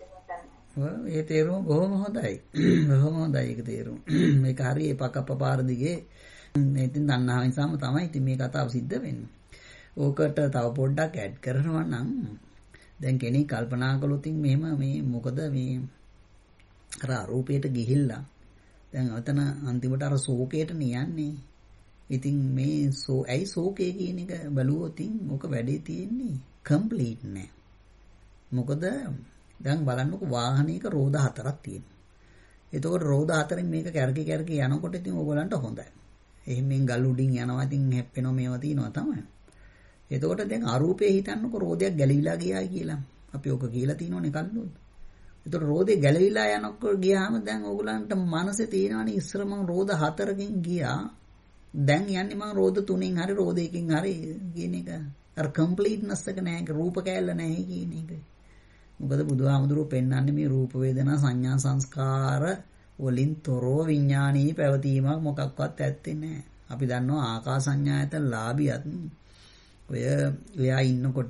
ඒ තේරුම බොහොම හොඳයි. බොහොම හොඳයි ඒක තේරුම. මේක හරිය පකප්ප පාර දිගේ ඉතින් දන්නා නිසාම තමයි ඉතින් මේ කතාව සිද්ධ වෙන්නේ. ඕකට තව පොඩ්ඩක් ඇඩ් කරනවා නම් දැන් කෙනෙක් කල්පනා කළොත් මෙහෙම මේ මොකද මේ අර අරූපයට ගිහිල්ලා දැන් අතන අන්තිමට අර ශෝකයට නියන්නේ. ඉතින් මේ ඇයි ශෝකය කියන එක බැලුවොත් මොක වැඩේ තියෙන්නේ කම්ප්ලීට් නෑ. මොකද දැන් බලන්නකො වාහනයක රෝද 4ක් තියෙනවා. එතකොට රෝද 4න් මේක කැරකි යනකොට ඉතින් ඕගලන්ට හොඳයි. එහෙම ගල් උඩින් යනවා ඉතින් හැප්පෙනවා මේවා තියෙනවා තමයි. එතකොට දැන් අරූපේ හිතන්නකො රෝදයක් ගැලවිලා ගියා කියලා. අපි ඔක කියලා තියෙනවනේ කල්ලුත්. එතකොට රෝදේ ගැලවිලා යනකොට ගියාම දැන් ඕගලන්ට මනසේ තියෙනවනේ ඉස්සර මම රෝද 4කින් ගියා. දැන් යන්නේ මම රෝද 3කින් හරි රෝද 1කින් හරි කියන එක. අර කම්ප්ලීට්නස් එක නැහැ, රූප කැලල නැහැ කියන එක. මොකද බුදුහාමුදුරුවෝ පෙන්වන්නේ මේ රූප වේදනා සංඥා සංස්කාර වලින් තොරව විඥානීය පැවතීමක් මොකක්වත් ඇත්තේ නැහැ. අපි දන්නවා ආකාසඤ්ඤායතන ලාභියත් ඔය එයා ඉන්නකොට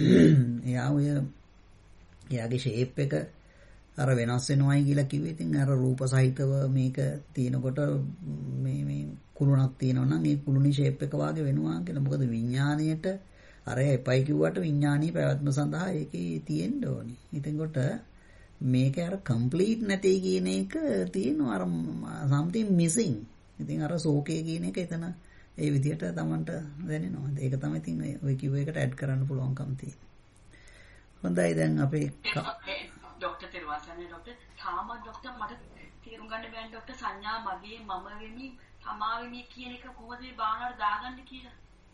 එයාගේ ෂේප් එක අර වෙනස් වෙනවයි කියලා කිව්වේ. ඉතින් අර රූප සහිතව මේක තියෙනකොට මේ කුළුණක් තියෙනවා නම් ඒ කුළුණේ ෂේප් එක වාගේ වෙනවා කියලා. මොකද විඥාණයට අර එපයි කිව්වට විඥානීය පැවැත්ම සඳහා ඒකේ තියෙන්න ඕනි. ඉතින් කොට මේක අර කම්ප්ලීට් නැtei කියන එක තියෙනවා අර something missing. ඉතින් අර ශෝකය කියන එක එතන ඒ විදිහට Tamanට දැනෙනවා. ඒක තමයි ඉතින් ඔය කිව්ව එකට ඇඩ් කරන්න පුළුවන්කම තියෙන්නේ. හොඳයි දැන් අපේ ડોක්ටර් තෙරුවාසනේ ડોක්ටර් තාම ડોක්ටර් මට තේරුම් ගන්න බැහැ ડોක්ටර් සංඥා මගේ මම වෙමි තමා වෙමි කියන එක කොහොමද මේ භාවනාවට දාගන්නේ කියලා.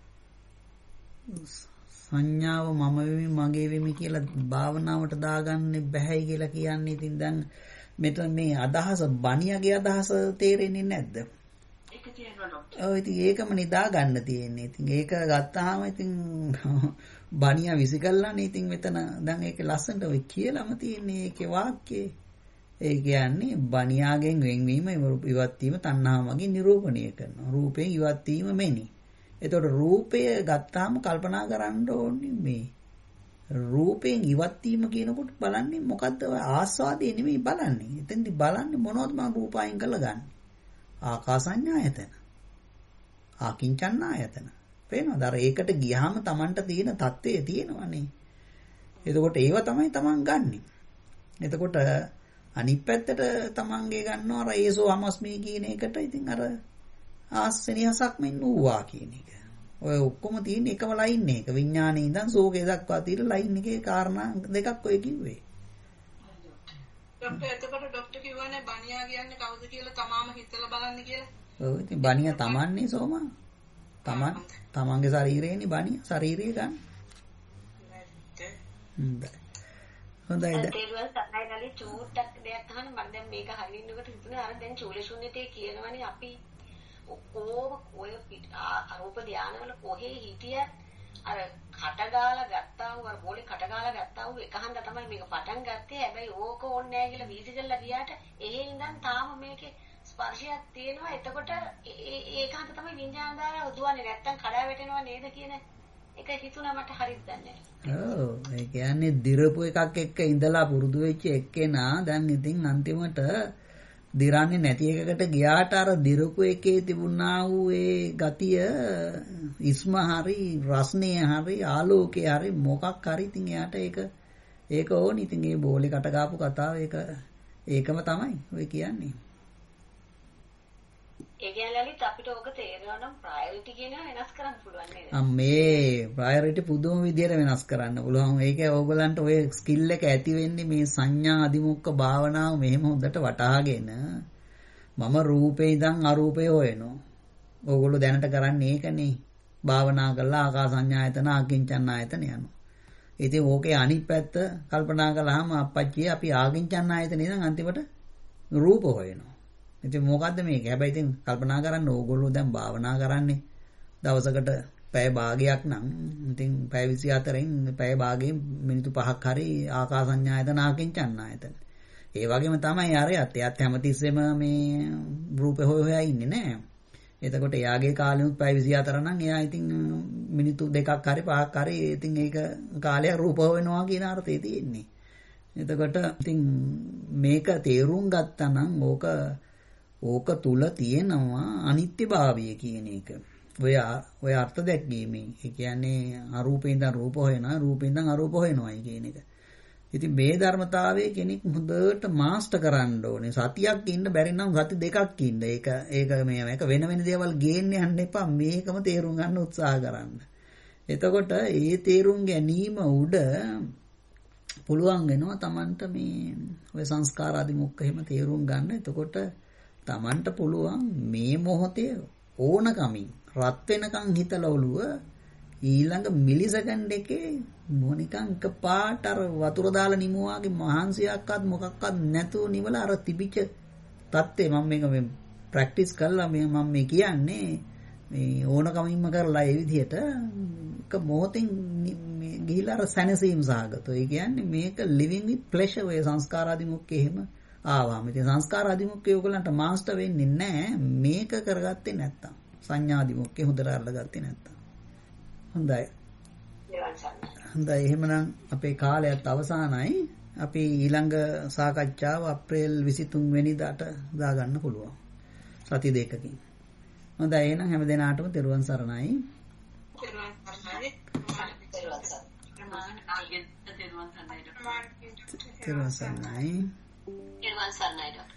සංඥාව මම වෙමි මගේ වෙමි කියලා භාවනාවට දාගන්න බැහැයි කියලා කියන්නේ. ඉතින් දැන් මෙතන මේ අදහස බණියගේ අදහස තේරෙන්නේ නැද්ද? ඒක තේරෙනවා ડોක්ටර්. ඔව් ඉතින් ඒකම නිදා ගන්න තියෙන්නේ. ඉතින් ඒක ගත්තාම ඉතින් බණියා විසිකල්ලානේ. ඉතින් මෙතන දැන් ඒක ලස්සනට ඔය කියලාම තියෙන්නේ ඒකේ වාක්‍යය. ඒ කියන්නේ බණියාගෙන් වෙන්වීම ඉවත් වීම තණ්හාවකින් නිරූපණය කරනවා. රූපයෙන් ඉවත් වීම මෙනි. එතකොට රූපය ගත්තාම කල්පනා කරන්න ඕනේ මේ රූපයෙන් ඉවත් වීම කියනකොට බලන්නේ මොකද්ද? ආස්වාදේ නෙමෙයි බලන්නේ. එතෙන්දි බලන්නේ මොනවද මම රූපයෙන් කළා ගන්න. ආකාසඤ්ඤායතන. ආකින්චඤ්ඤායතන. පේනවද? අර ඒකට ගියාම Tamanට තියෙන தත්ත්වය තියෙනවනේ. එතකොට ඒව තමයි Taman ගන්නෙ. එතකොට අනිත් පැත්තට Tamanගේ ගන්නවා අර ඒසෝ හමස්මි කියන එකට. ඉතින් අර ආස්සනියසක් මෙන්න ඌවා කියන එක. ඔය ඔක්කොම තියෙන එකම ලයින් එක. විඥානේ ඉඳන් සෝකේ දක්වා තියෙන ලයින් එකේ කාරණා දෙකක් ඔය කිව්වේ. ડોක්ටර් එතකොට ડોක්ටර් කිව්වනේ බණියා කියන්නේ කවුද කියලා තමාම හිතලා බලන්න කියලා. ඔව් ඉතින් බණියා Tamanනේ සෝමා. තමන්ගේ ශරීරයනේ බණිය ශරීරය ගන්න. හොඳයි. තේරුවන් සත්‍යයලි චූට්ටක් දෙයක් අහන්න මම දැන් මේක හරින්නකොට හිතුනේ අර දැන් චූලශුන්‍යතේ කියනවනේ අපි ඔක්කොම ඔය අරූප ධානවල කොහේ හිටියත් අර කටගාලා ගත්තා වූ අර බෝලේ කටගාලා ගත්තා වූ එකහන්ද තමයි මේක පටන් ගත්තේ. හැබැයි ඕක ඕනේ නැහැ කියලා වීසිකල්ලා ගියාට එහෙ ඉඳන් තාම මේකේ ස්පර්ශයක් තියෙනවා. එතකොට ඒකහන්ද තමයි විඤ්ඤාණ ධාරාව දුවන්නේ. නැත්තම් කඩා වැටෙනවා නේද කියන එක හිතුණා මට හරියට දන්නේ නැහැ. ඔව් ඒ කියන්නේ දිරපු එකක් එක්ක ඉඳලා පුරුදු වෙච්ච එක්කෙනා දැන් ඉතින් අන්තිමට දිරන්නේ නැති එකකට ගියාට අර දිරපු එකේ තිබුණා වූ ඒ ගතිය ඉස්ම හරි රස්නය හරි ආලෝකය හරි මොකක් හරි ඉතින් එයාට ඒක ඕනි. ඉතින් ඒ බෝලේ කට ගාපු කතාව ඒකම තමයි ඔය කියන්නේ. ඒ කියන්නේ ලලිත් අපිට ඔක තේරෙනවා නම් ප්‍රයොරිටි කියනවා වෙනස් කරන්න පුළුවන් නේද? මේ ප්‍රයොරිටි පුදුම විදියට වෙනස් කරන්න පුළුවන්. ඒක ඕගලන්ට ඔය ස්කිල් එක ඇති වෙන්නේ මේ සංඥා අදිමුක්ඛ භාවනාව මෙහෙම හොඳට වටහාගෙන මම රූපේ ඉඳන් අරූපේ හොයනවා. ඕගොල්ලෝ දැනට කරන්නේ ඒකනේ. භාවනා කරලා ආකාසඤ්ඤායතන ආකින්චඤ්ඤායතන යනවා. ඉතින් ඕකේ අනිත් පැත්ත කල්පනා කළාම අප්පච්චි අපි ආකින්චඤ්ඤායතන ඉඳන් අන්තිමට රූප හොයනවා. ඉතින් මොකද්ද මේක? හැබැයි ඉතින් කල්පනා කරන්න ඕගොල්ලෝ දැන් භාවනා කරන්නේ දවසකට පැය භාගයක් නම් ඉතින් පැය 24න් පැය භාගයෙන් මිනිත්තු 5ක් හරි ආකාසඤ්ඤායතන ආකින්චඤ්ඤායතන. ඒ වගේම තමයි අරයත් එයාත් හැමතිස්සෙම මේ රූපේ හොයා ඉන්නේ නෑ. එතකොට එයාගේ කාලෙමුත් පැය 24 නම් එයා ඉතින් මිනිත්තු 2ක් හරි 5ක් හරි ඉතින් ඒක කාලයක් රූප හොයනවා කියන අර්ථය තියෙන්නේ. එතකොට ඉතින් මේක තේරුම් ගත්තා නම් ඕක තුල තියෙනවා අනිත්‍යභාවය කියන එක. ඔය අර්ථ දැක්වීමෙන්. ඒ කියන්නේ අරූපේ ඉඳන් රූප හොයනවා, රූපේ ඉඳන් අරූප හොයනවායි කියන එක. ඉතින් මේ ධර්මතාවයේ කෙනෙක් හොඳට මාස්ටර් කරන්න ඕනේ. සතියක් ඉන්න බැරි නම් සති දෙකක් ඉන්න. ඒක මේක වෙන දේවල් ගේන්න යන්න එපා. මේකම තේරුම් ගන්න උත්සාහ කරන්න. එතකොට ඒ තේරුම් ගැනීම උඩ පුළුවන් වෙනවා Tamanට මේ ඔය සංස්කාර අධිමුඛ එහෙම තේරුම් ගන්න. එතකොට Tamanට පුළුවන් මේ මොහොතේ ඕනකමින් රත් වෙනකන් හිතලා ඔළුව ඊළඟ මිලිසෙකන්ඩ් එකේ මොනිකන් එකපාරට අර වතුර දාලා නිමුවාගේ මහන්සියක්වත් මොකක්වත් නැතුව නිවලා අර තිබිච්ච තත්ත්වේ මම මේක මේ ප්‍රැක්ටිස් කළා මම මේ කියන්නේ මේ ඕනකමින්ම කරලා ඒ විදිහට එක මොහොතින් මේ ගිහිලා අර සැනසීම සහගතව. ඒ කියන්නේ මේක living with pleasure ඔය සංස්කාරාදිමුක්කේ එහෙම ආවම. ඉතින් සංස්කාරාදිමුක්කේ ඔයගලන්ට මාස්ටර් වෙන්නේ නැහැ මේක කරගත්තේ නැත්තම්. සංඥාදිමුක්කේ හොඳට අරගත්තේ නැත්තම්. හොඳයි. හොඳයි එහෙමනම් අපේ කාලයත් අවසానයි. අපි ඊළඟ සාකච්ඡාව අප්‍රේල් 23 වෙනිදාට දාගන්න පුළුවන්. සති දෙකකින්. හොඳයි එහෙනම් හැම දිනාටම තෙරුවන් සරණයි. තෙරුවන් සරණයි.